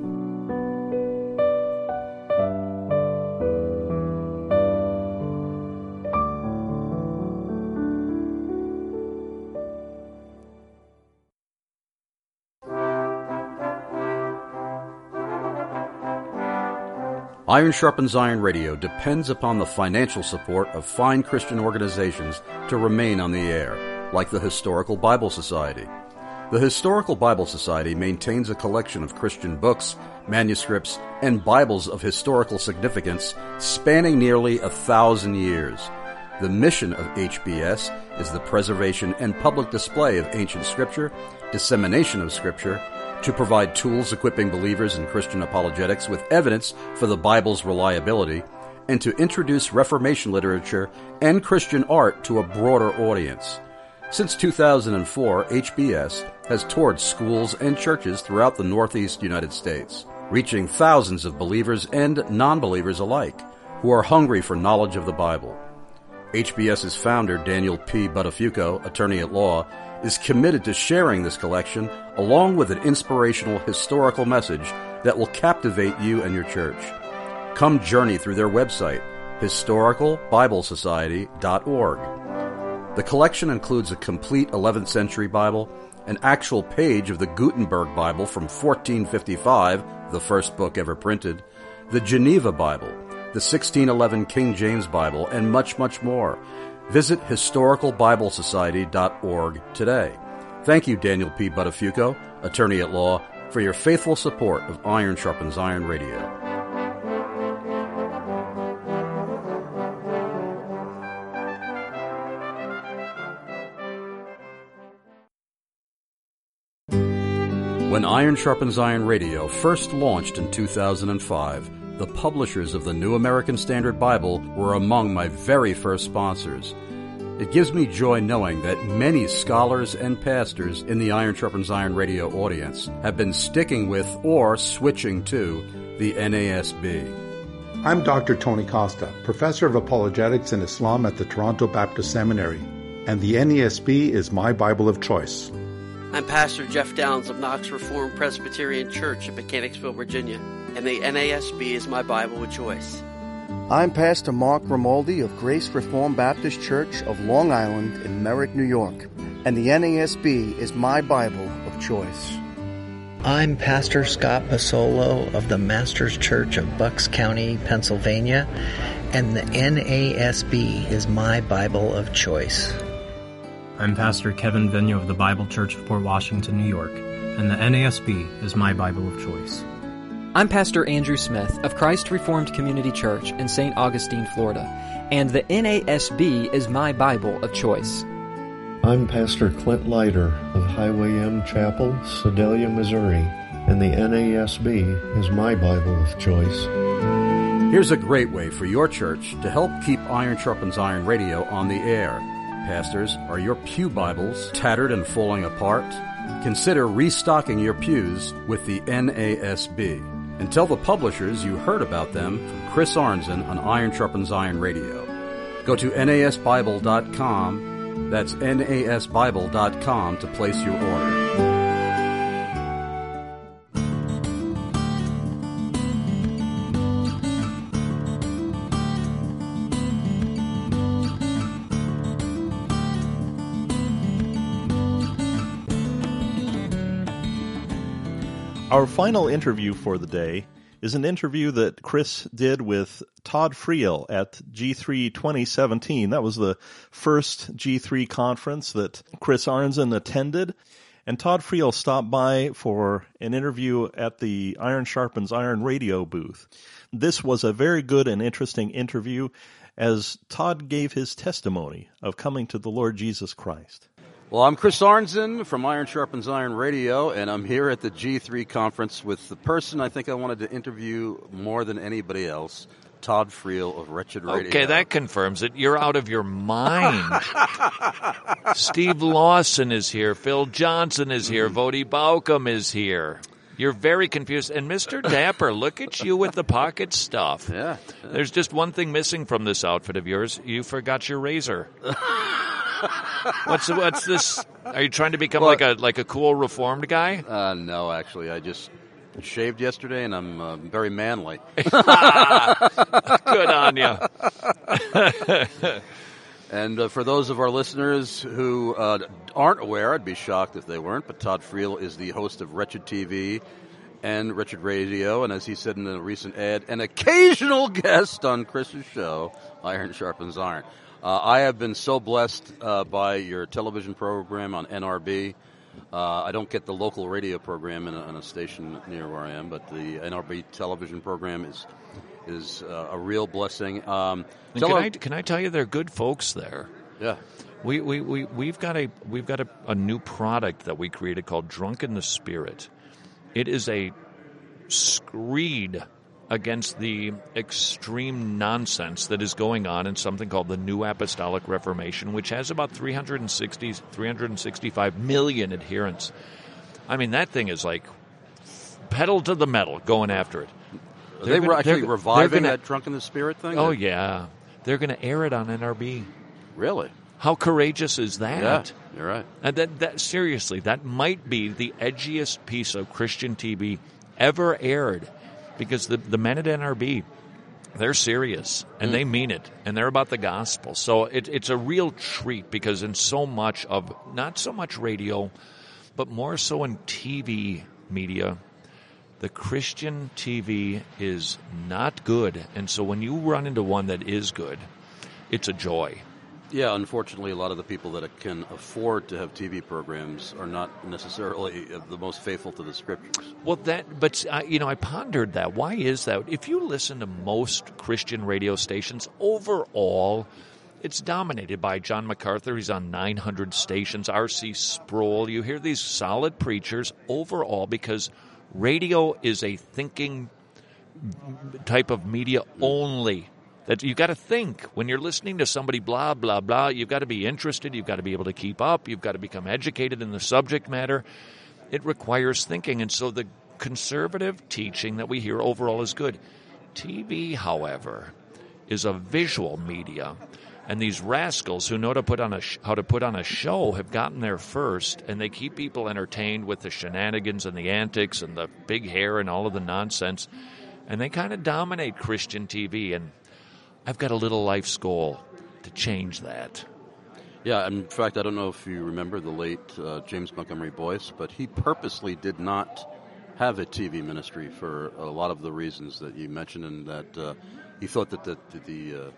Iron Sharpens Iron Radio depends upon the financial support of fine Christian organizations to remain on the air, like the Historical Bible Society. The Historical Bible Society maintains a collection of Christian books, manuscripts, and Bibles of historical significance spanning nearly a thousand years. The mission of H B S is the preservation and public display of ancient Scripture, dissemination of Scripture, to provide tools equipping believers in Christian apologetics with evidence for the Bible's reliability, and to introduce Reformation literature and Christian art to a broader audience. Since two thousand four, H B S has toured schools and churches throughout the Northeast United States, reaching thousands of believers and non-believers alike who are hungry for knowledge of the Bible. HBS's founder, Daniel P. Buttafuoco, attorney at law, is committed to sharing this collection along with an inspirational historical message that will captivate you and your church. Come journey through their website, historical bible society dot org. The collection includes a complete eleventh century Bible, an actual page of the Gutenberg Bible from fourteen fifty-five, the first book ever printed, the Geneva Bible, the sixteen eleven King James Bible, and much, much more. Visit historical bible society dot org today. Thank you, Daniel P. Buttafuoco, attorney at law, for your faithful support of Iron Sharpens Iron Radio. When Iron Sharpens Iron Radio first launched in two thousand five, the publishers of the New American Standard Bible were among my very first sponsors. It gives me joy knowing that many scholars and pastors in the Iron Sharpens Iron Radio audience have been sticking with or switching to the N A S B. I'm Doctor Tony Costa, Professor of Apologetics and Islam at the Toronto Baptist Seminary, and the N A S B is my Bible of choice. I'm Pastor Jeff Downs of Knox Reformed Presbyterian Church in Mechanicsville, Virginia, and the N A S B is my Bible of choice. I'm Pastor Mark Romaldi of Grace Reformed Baptist Church of Long Island in Merritt, New York, and the N A S B is my Bible of choice. I'm Pastor Scott Pasolo of the Masters Church of Bucks County, Pennsylvania, and the N A S B is my Bible of choice. I'm Pastor Kevin Vigneault of the Bible Church of Port Washington, New York, and the N A S B is my Bible of choice. I'm Pastor Andrew Smith of Christ Reformed Community Church in Saint Augustine, Florida, and the N A S B is my Bible of choice. I'm Pastor Clint Leiter of Highway M Chapel, Sedalia, Missouri, and the N A S B is my Bible of choice. Here's a great way for your church to help keep Iron Sharpens Iron Radio on the air. Pastors, are your pew Bibles tattered and falling apart? Consider restocking your pews with the N A S B. And tell the publishers you heard about them from Chris Arnzen on Iron Sharpens Iron Radio. Go to N A S Bible dot com. That's N A S Bible dot com to place your order. Our final interview for the day is an interview that Chris did with Todd Friel at G three twenty seventeen. That was the first G three conference that Chris Arnzen attended. And Todd Friel stopped by for an interview at the Iron Sharpens Iron radio booth. This was a very good and interesting interview as Todd gave his testimony of coming to the Lord Jesus Christ. Well, I'm Chris Arnzen from Iron Sharpens Iron Radio, and I'm here at the G three conference with the person I think I wanted to interview more than anybody else, Todd Friel of Wretched Radio. Okay, that confirms it. You're out of your mind. Steve Lawson is here. Phil Johnson is here. Vodi Baucom is here. You're very confused. And Mister Dapper, look at you with the pocket stuff. Yeah. There's just one thing missing from this outfit of yours. You forgot your razor. What's what's this? Are you trying to become well, like a like a cool reformed guy? Uh, no, actually, I just shaved yesterday, and I'm uh, very manly. Good on you. And uh, for those of our listeners who uh, aren't aware, I'd be shocked if they weren't, but Todd Friel is the host of Wretched T V and Wretched Radio, and as he said in a recent ad, an occasional guest on Chris's show, Iron Sharpens Iron. Uh, I have been so blessed uh, by your television program on N R B. Uh, I don't get the local radio program in a, in a station near where I am, but the N R B television program is is uh, a real blessing. Um, can I can I tell you, they're good folks there. Yeah, we we we we've got a we've got a, a new product that we created called Drunk in the Spirit. It is a screed against the extreme nonsense that is going on in something called the New Apostolic Reformation, which has about three hundred sixty, three hundred sixty-five million adherents. I mean, that thing is like pedal to the metal going after it. Are they gonna, actually reviving gonna, that Drunk in the Spirit thing? Oh, yeah. They're going to air it on N R B. Really? How courageous is that? Yeah, you're right. And that, that, seriously, that might be the edgiest piece of Christian T V ever aired. Because the, the men at N R B, they're serious, and mm. they mean it, and they're about the gospel. So it, it's a real treat, because in so much of, not so much radio, but more so in T V media, the Christian T V is not good. And so when you run into one that is good, it's a joy. Yeah, unfortunately, a lot of the people that can afford to have T V programs are not necessarily the most faithful to the scriptures. Well, that, but uh, you know, I pondered that. Why is that? If you listen to most Christian radio stations, overall, it's dominated by John MacArthur. He's on nine hundred stations. R C Sproul. You hear these solid preachers overall, because radio is a thinking type of media only. That you've got to think. When you're listening to somebody blah, blah, blah, you've got to be interested. You've got to be able to keep up. You've got to become educated in the subject matter. It requires thinking. And so the conservative teaching that we hear overall is good. T V, however, is a visual media. And these rascals who know to put on a sh- how to put on a show have gotten there first, and they keep people entertained with the shenanigans and the antics and the big hair and all of the nonsense. And they kind of dominate Christian T V. And I've got a little life's goal to change that. Yeah, in fact, I don't know if you remember the late uh, James Montgomery Boyce, but he purposely did not have a T V ministry for a lot of the reasons that you mentioned, and that uh, he thought that the the the, uh,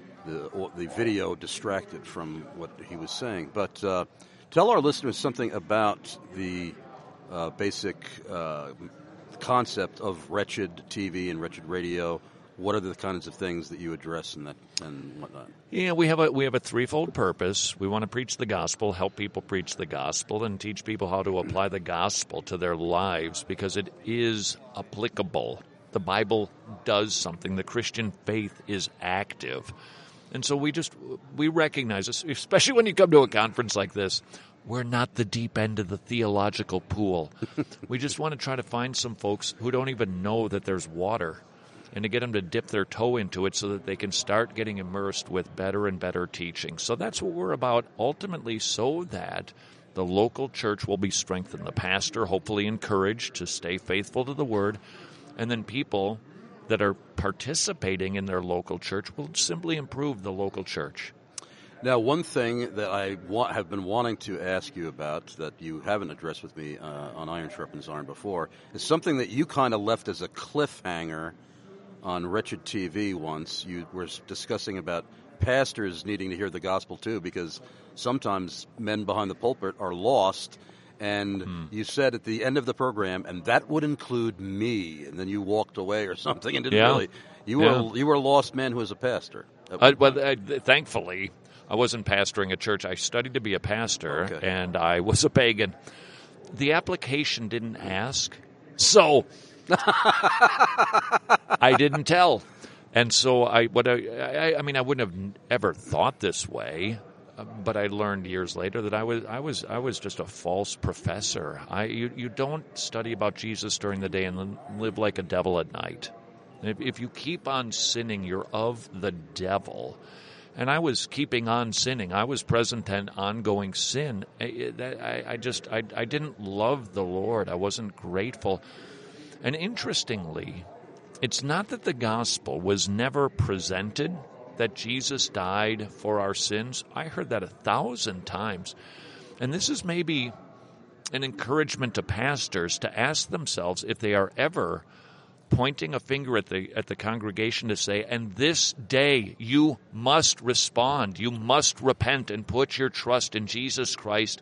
the the video distracted from what he was saying. But uh, tell our listeners something about the uh, basic uh, concept of wretched T V and wretched radio. What are the kinds of things that you address and that and whatnot? Yeah, we have a we have a threefold purpose. We want to preach the gospel, help people preach the gospel, and teach people how to apply the gospel to their lives because it is applicable. The Bible does something. The Christian faith is active. And so we just we recognize this, especially when you come to a conference like this. We're not the deep end of the theological pool. We just want to try to find some folks who don't even know that there's water, and to get them to dip their toe into it so that they can start getting immersed with better and better teaching. So that's what we're about, ultimately, so that the local church will be strengthened. The pastor, hopefully encouraged to stay faithful to the Word, and then people that are participating in their local church will simply improve the local church. Now, one thing that I wa- have been wanting to ask you about that you haven't addressed with me uh, on Iron Sharpens Iron before is something that you kind of left as a cliffhanger on Wretched T V once. You were discussing about pastors needing to hear the gospel too, because sometimes men behind the pulpit are lost. And mm. you said at the end of the program, and that would include me, and then you walked away or something and didn't yeah. really. You were yeah. you were a lost man who was a pastor. Uh, well, uh, thankfully, I wasn't pastoring a church. I studied to be a pastor, okay. and I was a pagan. The application didn't ask, so I didn't tell. And so I, what I, I, I mean, I wouldn't have ever thought this way, uh, but I learned years later that I was, I was, I was just a false professor. I, you, you don't study about Jesus during the day and then live like a devil at night. If, if you keep on sinning, you're of the devil. And I was keeping on sinning. I was present and ongoing sin. I, I, I just, I, I didn't love the Lord. I wasn't grateful. And interestingly, it's not that the gospel was never presented, that Jesus died for our sins. I heard that a thousand times. And this is maybe an encouragement to pastors to ask themselves if they are ever pointing a finger at the at the congregation to say, and this day you must respond, you must repent and put your trust in Jesus Christ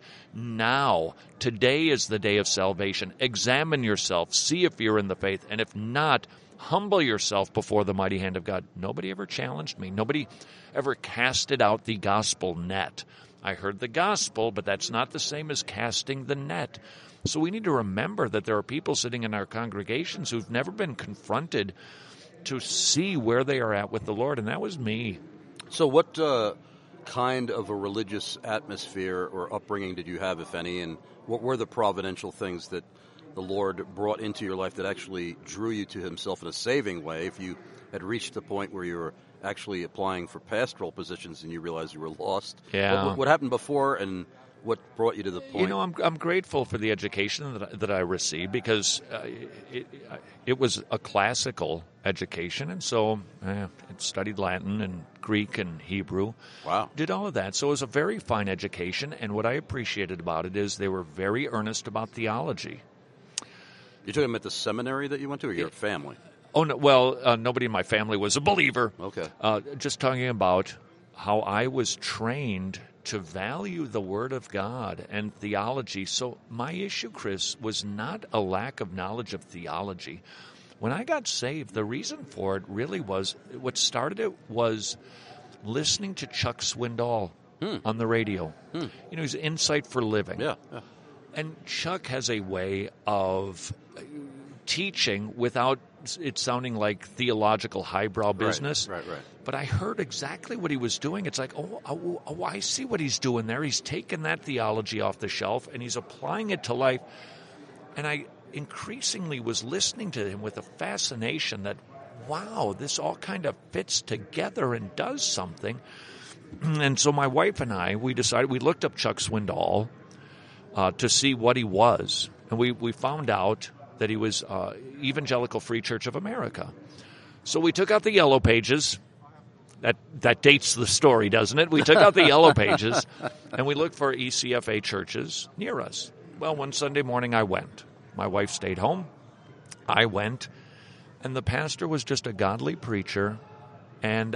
now. Today is the day of salvation. Examine yourself, see if you're in the faith, and if not, humble yourself before the mighty hand of God. Nobody ever challenged me. Nobody ever casted out the gospel net. I heard the gospel, but that's not the same as casting the net. So we need to remember that there are people sitting in our congregations who've never been confronted to see where they are at with the Lord, and that was me. So what uh, kind of a religious atmosphere or upbringing did you have, if any, and what were the providential things that the Lord brought into your life that actually drew you to himself in a saving way if you had reached the point where you were actually applying for pastoral positions and you realized you were lost? Yeah. What, what happened before and what brought you to the point? You know, I'm I'm grateful for the education that I, that I received because uh, it, it was a classical education, and so uh, I studied Latin and Greek and Hebrew. Wow. Did all of that. So it was a very fine education, and what I appreciated about it is they were very earnest about theology. You're talking about the seminary that you went to, or your it, family? Oh, no, well, uh, nobody in my family was a believer. Okay. Uh, just talking about how I was trained to value the Word of God and theology. So my issue, Chris, was not a lack of knowledge of theology. When I got saved, the reason for it really was, what started it was listening to Chuck Swindoll hmm. on the radio. Hmm. You know, he's Insight for Living. Yeah, yeah. And Chuck has a way of teaching without it sounding like theological highbrow business. Right, right, right. But I heard exactly what he was doing. It's like, oh, oh, oh, I see what he's doing there. He's taken that theology off the shelf and he's applying it to life. And I increasingly was listening to him with a fascination that, wow, this all kind of fits together and does something. And so my wife and I, we decided, we looked up Chuck Swindoll uh, to see what he was. And we, we found out that he was uh, Evangelical Free Church of America. So we took out the yellow pages. That that dates the story, doesn't it? We took out the yellow pages, and we looked for E C F A churches near us. Well, one Sunday morning I went. My wife stayed home. I went, and the pastor was just a godly preacher, and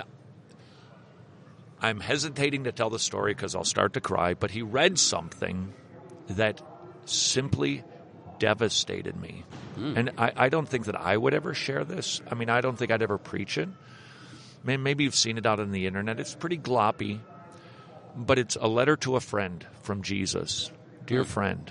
I'm hesitating to tell the story because I'll start to cry, but he read something that simply devastated me. Mm. And I, I don't think that I would ever share this. I mean, I don't think I'd ever preach it. Maybe you've seen it out on the internet. It's pretty gloppy, but it's a letter to a friend from Jesus. Dear mm. friend,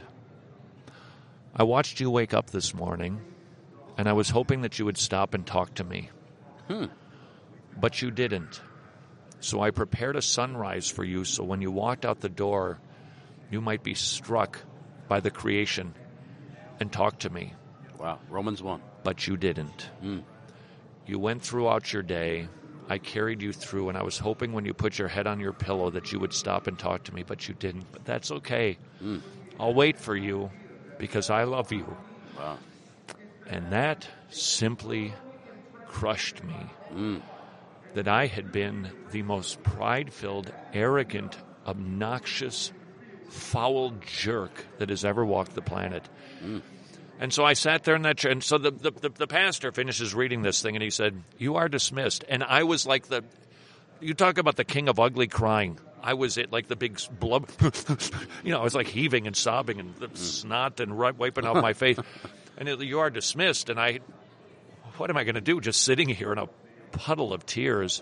I watched you wake up this morning, and I was hoping that you would stop and talk to me. Hmm. But you didn't. So I prepared a sunrise for you so when you walked out the door, you might be struck by the creation and talk to me. Wow, Romans one. But you didn't. Mm. You went throughout your day. I carried you through, and I was hoping when you put your head on your pillow that you would stop and talk to me, but you didn't. But that's okay. Mm. I'll wait for you because I love you. Wow. And that simply crushed me. Mm. That I had been the most pride-filled, arrogant, obnoxious, foul jerk that has ever walked the planet. Mm. And so I sat there in that chair, and so the, the, the, the pastor finishes reading this thing, and he said, you are dismissed. And I was like the, you talk about the king of ugly crying. I was it, like the big blub, you know, I was like heaving and sobbing and the mm. snot and wiping off my face. And it, you are dismissed, and I, what am I going to do? Just sitting here in a puddle of tears.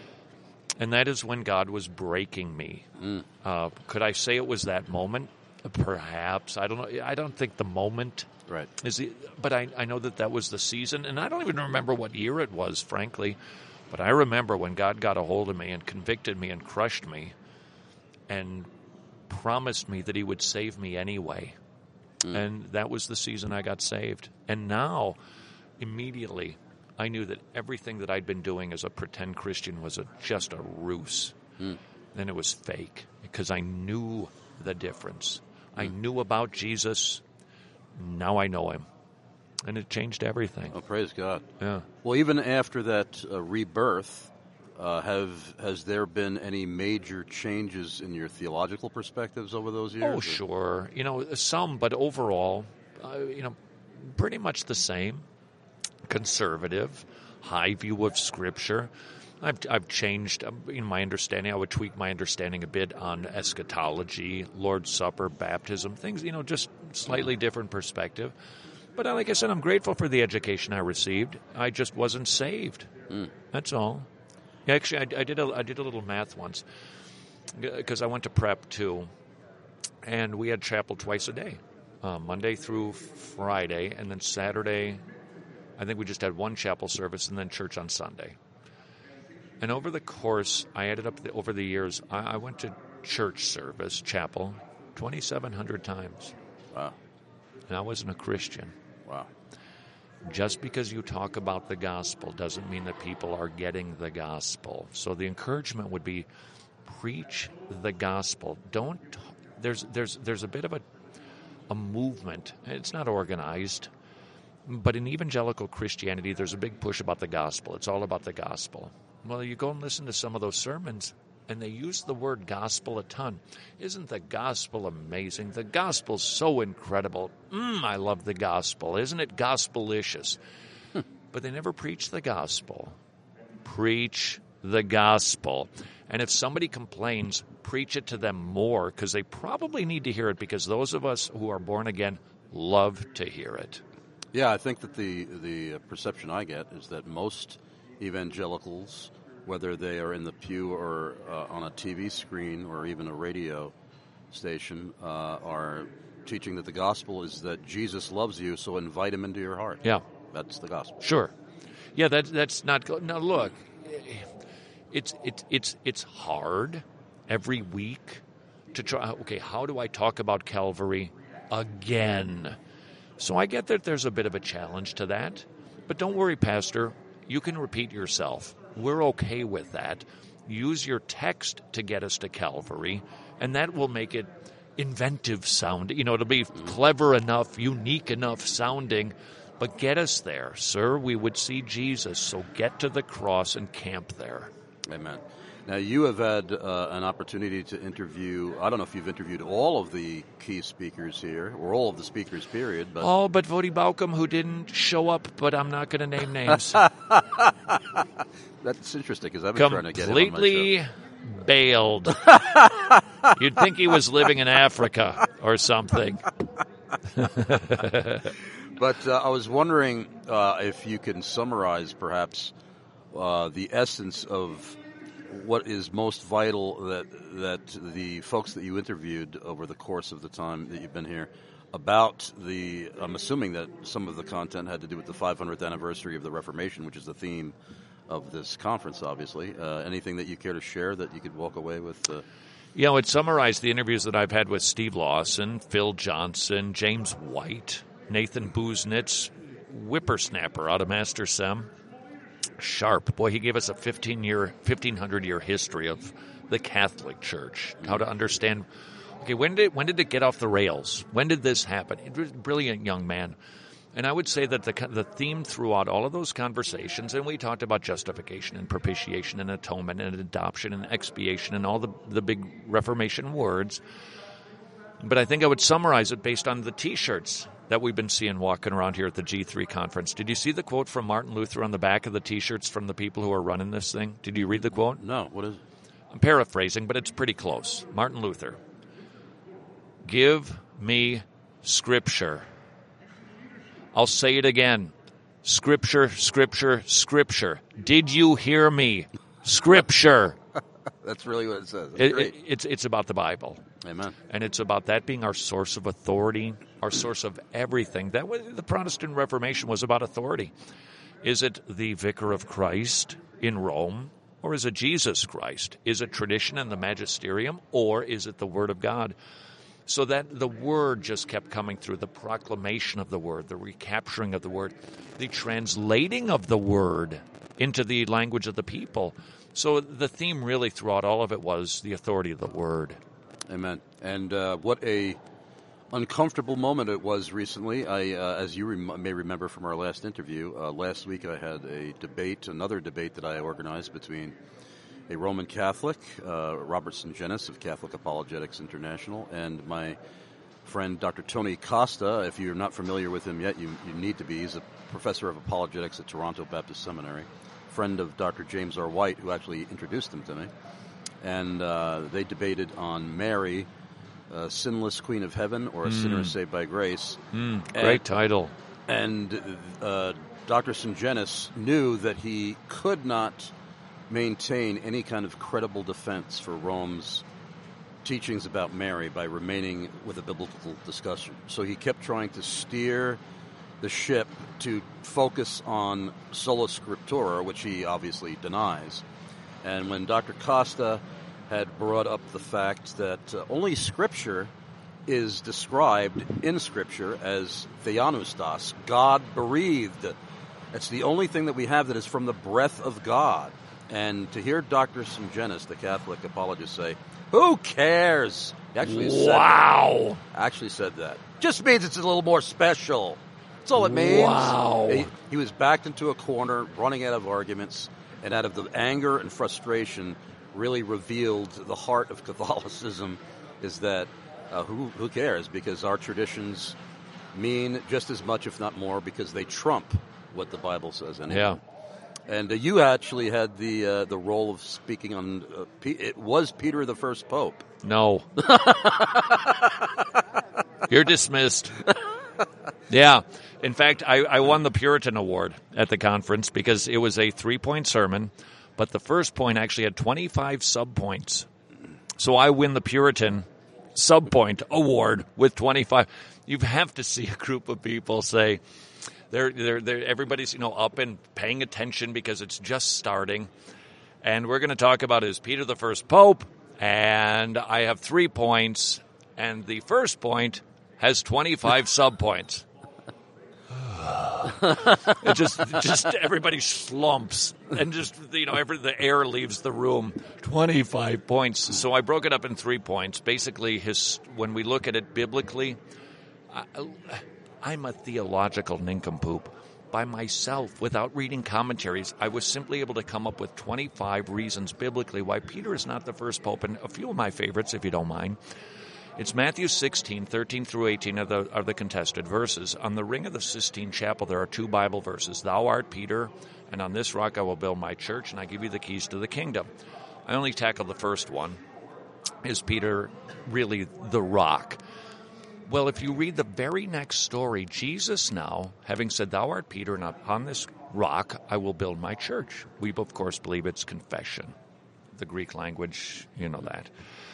And that is when God was breaking me. Mm. Uh, could I say it was that moment? Perhaps. I don't know. I don't think the moment right. is the, but I, I know that that was the season, and I don't even remember what year it was, frankly. But I remember when God got a hold of me and convicted me and crushed me and promised me that he would save me anyway. Mm. And that was the season I got saved. And now, immediately, I knew that everything that I'd been doing as a pretend Christian was a, just a ruse. Mm. And it was fake because I knew the difference. I knew about Jesus. Now I know him. And it changed everything. Oh, praise God. Yeah. Well, even after that uh, rebirth, uh, have has there been any major changes in your theological perspectives over those years? Oh, or? Sure. You know, some, but overall, uh, you know, pretty much the same. Conservative, high view of Scripture. I've I've changed in my understanding. I would tweak my understanding a bit on eschatology, Lord's Supper, baptism, things, you know, just slightly different perspective. But like I said, I'm grateful for the education I received. I just wasn't saved. Mm. That's all. Actually, I, I did a I did a little math once because I went to prep too, and we had chapel twice a day, uh, Monday through Friday, and then Saturday. I think we just had one chapel service and then church on Sunday. And over the course, I ended up, over the years, I, I went to church service, chapel, twenty-seven hundred times. Wow. And I wasn't a Christian. Wow. Just because you talk about the gospel doesn't mean that people are getting the gospel. So the encouragement would be, preach the gospel. Don't, there's there's there's a bit of a a movement. It's not organized. But in evangelical Christianity, there's a big push about the gospel. It's all about the gospel. Well, you go and listen to some of those sermons, and they use the word gospel a ton. Isn't the gospel amazing? The gospel's so incredible. Mmm, I love the gospel. Isn't it gospelicious? But they never preach the gospel. Preach the gospel. And if somebody complains, preach it to them more, because they probably need to hear it, because those of us who are born again love to hear it. Yeah, I think that the the perception I get is that most evangelicals, whether they are in the pew or uh, on a T V screen or even a radio station, uh, are teaching that the gospel is that Jesus loves you, so invite him into your heart. Yeah. That's the gospel. Sure. Yeah, that, that's not good. Now, look, it's, it's, it's, it's hard every week to try, okay, how do I talk about Calvary again? So I get that there's a bit of a challenge to that. But don't worry, Pastor. You can repeat yourself. We're okay with that. Use your text to get us to Calvary, and that will make it inventive sound. You know, it'll be clever enough, unique enough sounding, but get us there. Sir, we would see Jesus, so get to the cross and camp there. Amen. Now, you have had uh, an opportunity to interview, I don't know if you've interviewed all of the key speakers here, or all of the speakers, period. But Oh, but Vodi Baucom, who didn't show up, but I'm not going to name names. That's interesting, because I've been trying to get him on my show. Completely bailed. You'd think he was living in Africa or something. But uh, I was wondering uh, if you can summarize, perhaps, uh, the essence of what is most vital that that the folks that you interviewed over the course of the time that you've been here about the, I'm assuming that some of the content had to do with the five hundredth anniversary of the Reformation, which is the theme of this conference, obviously. Uh, anything that you care to share that you could walk away with? Uh... You know, it summarized the interviews that I've had with Steve Lawson, Phil Johnson, James White, Nathan Busenitz, whippersnapper out of Master Sem. Sharp. Boy, he gave us a fifteen-year, fifteen hundred year history of the Catholic Church, how to understand, okay, when did when did it get off the rails? When did this happen? He was a brilliant young man. And I would say that the the theme throughout all of those conversations, and we talked about justification and propitiation and atonement and adoption and expiation and all the, the big Reformation words, but I think I would summarize it based on the T-shirts that we've been seeing walking around here at the G three conference. Did you see the quote from Martin Luther on the back of the T-shirts from the people who are running this thing? Did you read the quote? No, what is it? I'm paraphrasing, but it's pretty close. Martin Luther. Give me Scripture. I'll say it again. Scripture, Scripture, Scripture. Did you hear me? Scripture. That's really what it says. It, it, it's it's about the Bible. Amen. And it's about that being our source of authority, our source of everything. That was, the Protestant Reformation was about authority. Is it the Vicar of Christ in Rome, or is it Jesus Christ? Is it tradition and the magisterium, or is it the Word of God? So that the Word just kept coming through, the proclamation of the Word, the recapturing of the Word, the translating of the Word into the language of the people. So the theme really throughout all of it was the authority of the Word. Amen. And uh, what a uncomfortable moment it was recently. I, uh, as you rem- may remember from our last interview, uh, last week I had a debate, another debate that I organized between a Roman Catholic, uh, Robert Sungenis of Catholic Apologetics International, and my friend Doctor Tony Costa. If you're not familiar with him yet, you, you need to be. He's a professor of apologetics at Toronto Baptist Seminary, friend of Doctor James R. White, who actually introduced him to me. And uh, they debated on Mary, uh, sinless Queen of Heaven, or a mm. sinner saved by grace. Mm, great and, title. And uh, Doctor Sungenis knew that he could not maintain any kind of credible defense for Rome's teachings about Mary by remaining with a biblical discussion. So he kept trying to steer the ship to focus on sola scriptura, which he obviously denies. And when Doctor Costa had brought up the fact that uh, only Scripture is described in Scripture as theopneustos, God-breathed. It's the only thing that we have that is from the breath of God. And to hear Doctor Sungenis, the Catholic apologist, say, "Who cares?" He actually wow. said that. Actually said that. Just means it's a little more special. That's all it means. Wow. He, he was backed into a corner, running out of arguments, and out of the anger and frustration really revealed the heart of Catholicism is that uh, who, who cares? Because our traditions mean just as much, if not more, because they trump what the Bible says. Anyway. Yeah. And uh, you actually had the uh, the role of speaking on. Uh, P- it was Peter the First Pope. No. You're dismissed. Yeah. In fact, I, I won the Puritan Award at the conference because it was a three-point sermon, but the first point actually had twenty-five subpoints. So I win the Puritan subpoint award with twenty-five. You have to see a group of people say, They're, they're, they're, everybody's, you know, up and paying attention because it's just starting. And we're going to talk about is Peter the First Pope, and I have three points, and the first point has twenty-five subpoints. It just, just everybody slumps, and just you know, every, the air leaves the room. twenty-five points. So I broke it up in three points. Basically, his when we look at it biblically, I, I'm a theological nincompoop. By myself, without reading commentaries, I was simply able to come up with twenty-five reasons biblically why Peter is not the first pope, and a few of my favorites, if you don't mind. It's Matthew sixteen, thirteen through eighteen are the, are the contested verses. On the Ring of the Sistine Chapel, there are two Bible verses. Thou art Peter, and on this rock I will build my church, and I give you the keys to the kingdom. I only tackled the first one. Is Peter really the rock? Well, if you read the very next story, Jesus now, having said, Thou art Peter, and upon this rock I will build my church. We, of course, believe it's confession. The Greek language, you know that.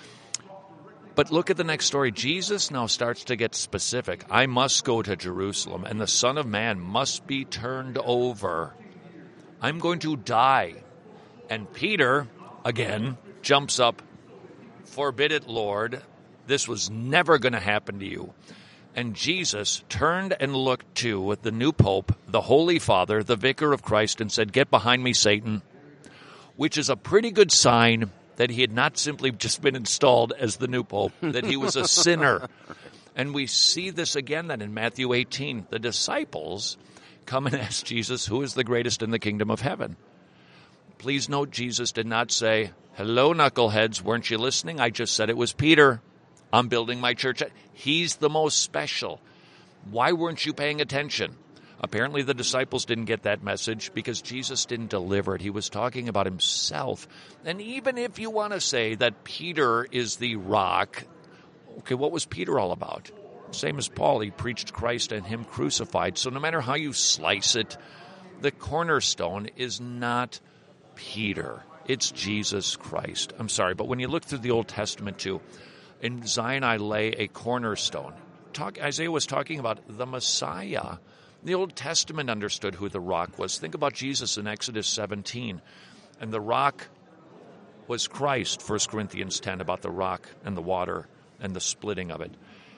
But look at the next story. Jesus now starts to get specific. I must go to Jerusalem, and the Son of Man must be turned over. I'm going to die. And Peter, again, jumps up. Forbid it, Lord. This was never going to happen to you. And Jesus turned and looked to the new Pope, the Holy Father, the Vicar of Christ, and said, Get behind me, Satan, which is a pretty good sign that he had not simply just been installed as the new Pope, that he was a sinner. And we see this again then in Matthew eighteen. The disciples come and ask Jesus, who is the greatest in the kingdom of heaven? Please note, Jesus did not say, hello, knuckleheads, weren't you listening? I just said it was Peter. I'm building my church. He's the most special. Why weren't you paying attention? Apparently the disciples didn't get that message because Jesus didn't deliver it. He was talking about himself. And even if you want to say that Peter is the rock, okay, what was Peter all about? Same as Paul, he preached Christ and him crucified. So no matter how you slice it, the cornerstone is not Peter. It's Jesus Christ. I'm sorry, but when you look through the Old Testament too, in Zion I lay a cornerstone. Talk, Isaiah was talking about the Messiah. The Old Testament understood who the rock was. Think about Jesus in Exodus seventeen. And the rock was Christ, First Corinthians ten, about the rock and the water and the splitting of it.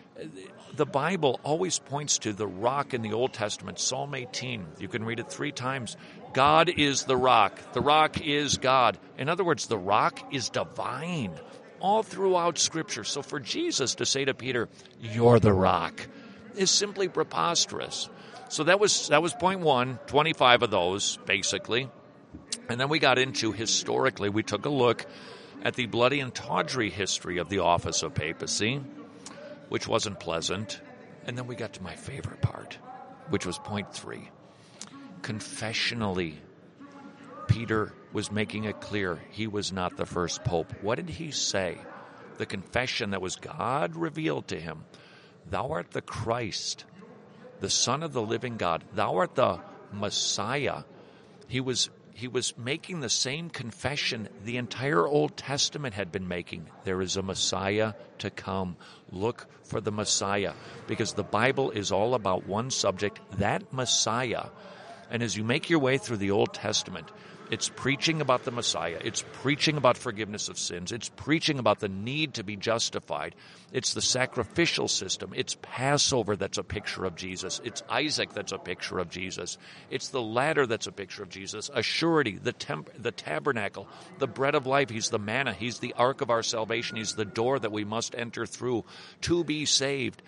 The Bible always points to the rock in the Old Testament. Psalm eighteen, you can read it three times. God is the rock. The rock is God. In other words, the rock is divine. All throughout Scripture. So for Jesus to say to Peter, you're the rock, is simply preposterous. So that was that was point one, twenty-five of those, basically. And then we got into, historically, we took a look at the bloody and tawdry history of the office of papacy, which wasn't pleasant. And then we got to my favorite part, which was point three. Confessionally, Peter was making it clear he was not the first pope. What did he say? The confession that was God revealed to him. Thou art the Christ, the Son of the living God. Thou art the Messiah. He was he was making the same confession the entire Old Testament had been making. There is a Messiah to come. Look for the Messiah. Because the Bible is all about one subject, that Messiah. And as you make your way through the Old Testament, it's preaching about the Messiah. It's preaching about forgiveness of sins. It's preaching about the need to be justified. It's the sacrificial system. It's Passover that's a picture of Jesus. It's Isaac that's a picture of Jesus. It's the ladder that's a picture of Jesus. A surety, the, temp- the tabernacle, the bread of life. He's the manna. He's the ark of our salvation. He's the door that we must enter through to be saved.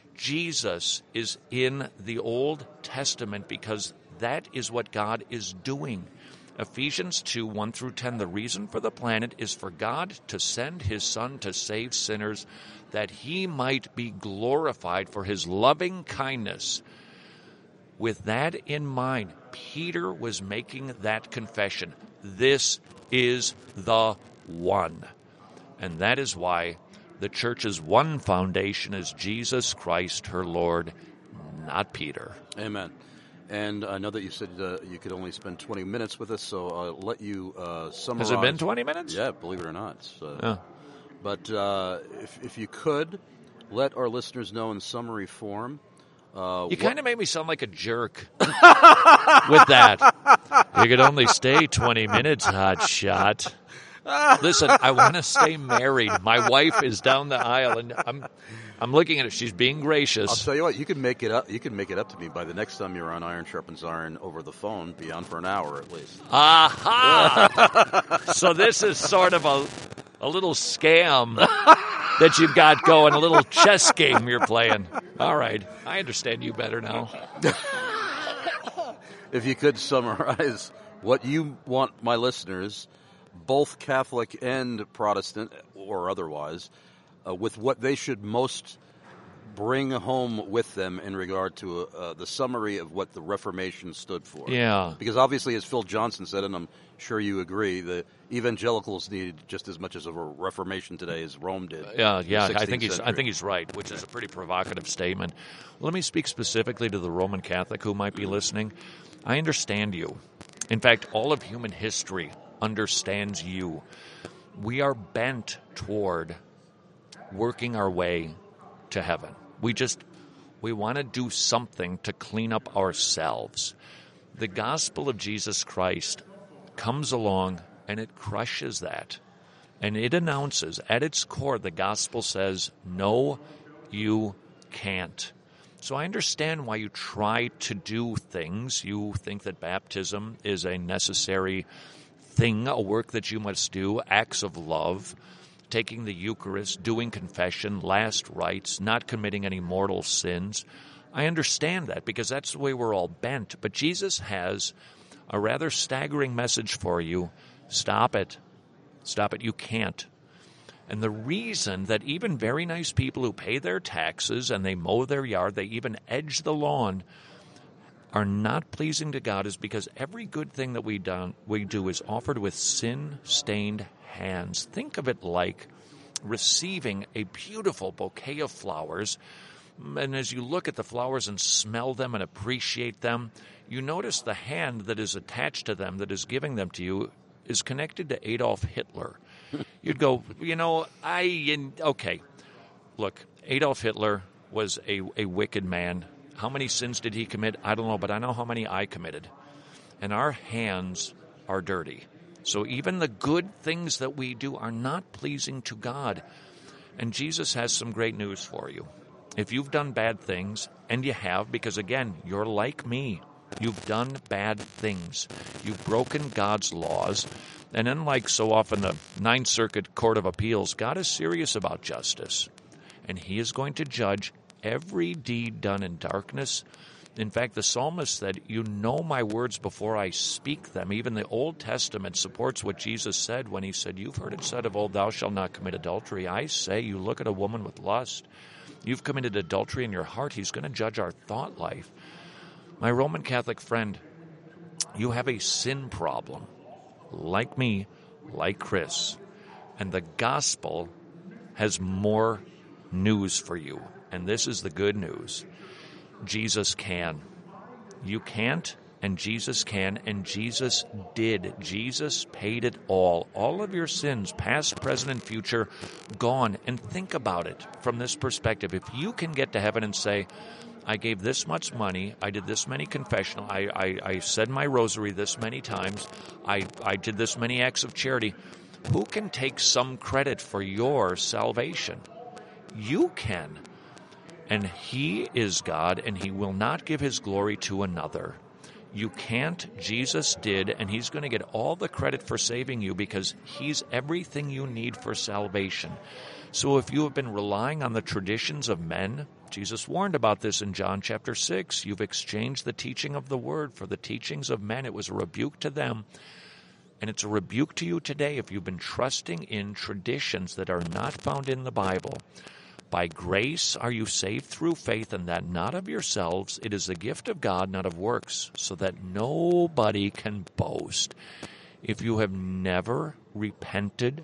Jesus is in the Old Testament because that is what God is doing. Ephesians two, one through ten, the reason for the planet is for God to send his Son to save sinners, that he might be glorified for his loving kindness. With that in mind, Peter was making that confession. This is the one. And that is why the church's one foundation is Jesus Christ, her Lord, not Peter. Amen. And I know that you said uh, you could only spend twenty minutes with us, so I'll let you uh, summarize. Has it been twenty minutes? Yeah, believe it or not. So. Yeah. But uh, if, if you could, let our listeners know in summary form. Uh, you kind of made me sound like a jerk with that. You could only stay twenty minutes, hot shot. Listen, I want to stay married. My wife is down the aisle, and I'm I'm looking at her. She's being gracious. I'll tell you what. You can make it up. You can make it up to me by the next time you're on Iron Sharpens Iron over the phone. Be on for an hour at least. Aha! So this is sort of a a little scam that you've got going, a little chess game you're playing. All right, I understand you better now. If you could summarize what you want my listeners, both Catholic and Protestant or otherwise, uh, with what they should most bring home with them in regard to uh, the summary of what the Reformation stood for. Yeah. Because obviously, as Phil Johnson said, and I'm sure you agree, the evangelicals need just as much as a Reformation today as Rome did. Yeah, yeah, I think he's century. I think he's right, which is a pretty provocative statement. Let me speak specifically to the Roman Catholic who might be listening. I understand you. In fact, all of human history understands you. We are bent toward working our way to heaven. We just, we want to do something to clean up ourselves. The gospel of Jesus Christ comes along and it crushes that. And it announces, at its core, the gospel says, no, you can't. So I understand why you try to do things. You think that baptism is a necessary thing, a work that you must do, acts of love, taking the Eucharist, doing confession, last rites, not committing any mortal sins. I understand that because that's the way we're all bent. But Jesus has a rather staggering message for you. Stop it. Stop it. You can't. And the reason that even very nice people who pay their taxes and they mow their yard, they even edge the lawn, are not pleasing to God is because every good thing that we, done, we do is offered with sin-stained hands. Think of it like receiving a beautiful bouquet of flowers, and as you look at the flowers and smell them and appreciate them, you notice the hand that is attached to them, that is giving them to you, is connected to Adolf Hitler. You'd go, you know, I, okay, look, Adolf Hitler was a, a wicked man. How many sins did he commit? I don't know, but I know how many I committed. And our hands are dirty. So even the good things that we do are not pleasing to God. And Jesus has some great news for you. If you've done bad things, and you have, because again, you're like me. You've done bad things. You've broken God's laws. And unlike so often the Ninth Circuit Court of Appeals, God is serious about justice. And he is going to judge every deed done in darkness. In fact, the psalmist said, you know my words before I speak them. Even the Old Testament supports what Jesus said when he said, you've heard it said of old, thou shalt not commit adultery. I say, you look at a woman with lust. You've committed adultery in your heart. He's going to judge our thought life. My Roman Catholic friend, you have a sin problem, like me, like Chris. And the gospel has more news for you. And this is the good news. Jesus can. You can't, and Jesus can, and Jesus did. Jesus paid it all. All of your sins, past, present, and future, gone. And think about it from this perspective. If you can get to heaven and say, I gave this much money, I did this many confessional, I, I, I said my rosary this many times, I, I did this many acts of charity, who can take some credit for your salvation? You can. And he is God, and he will not give his glory to another. You can't. Jesus did, and he's going to get all the credit for saving you because he's everything you need for salvation. So if you have been relying on the traditions of men, Jesus warned about this in John chapter six. You've exchanged the teaching of the word for the teachings of men. It was a rebuke to them, and it's a rebuke to you today if you've been trusting in traditions that are not found in the Bible. By grace are you saved through faith, and that not of yourselves. It is the gift of God, not of works, so that nobody can boast. If you have never repented,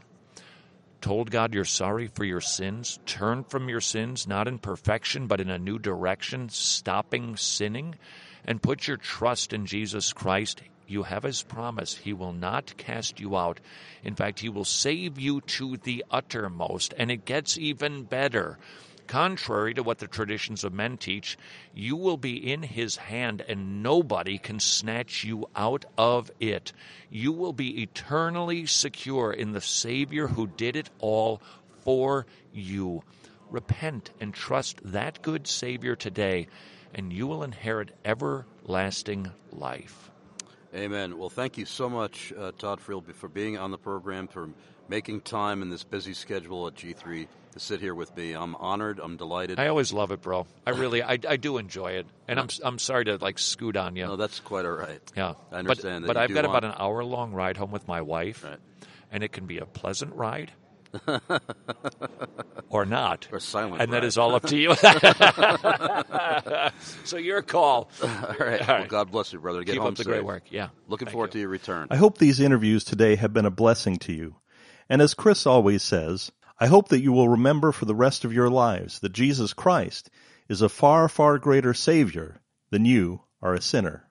told God you're sorry for your sins, turned from your sins, not in perfection, but in a new direction, stopping sinning, and put your trust in Jesus Christ, you have his promise. He will not cast you out. In fact, he will save you to the uttermost, and it gets even better. Contrary to what the traditions of men teach, you will be in his hand, and nobody can snatch you out of it. You will be eternally secure in the Savior who did it all for you. Repent and trust that good Savior today, and you will inherit everlasting life. Amen. Well, thank you so much, uh, Todd Friel, for being on the program, for making time in this busy schedule at G three to sit here with me. I'm honored. I'm delighted. I always love it, bro. I really, I, I do enjoy it, and I'm, I'm sorry to like scoot on you. No, that's quite all right. Yeah, I understand. But, that but you I've do got want... about an hour long ride home with my wife, right. and it can be a pleasant ride. Or not. Or silent. And ride. that is all up to you. So your call. All right. All right. Well, God bless you, brother. Get Keep home up the safe. great work. Yeah. Looking Thank forward you. to your return. I hope these interviews today have been a blessing to you. And as Chris always says, I hope that you will remember for the rest of your lives that Jesus Christ is a far, far greater Savior than you are a sinner.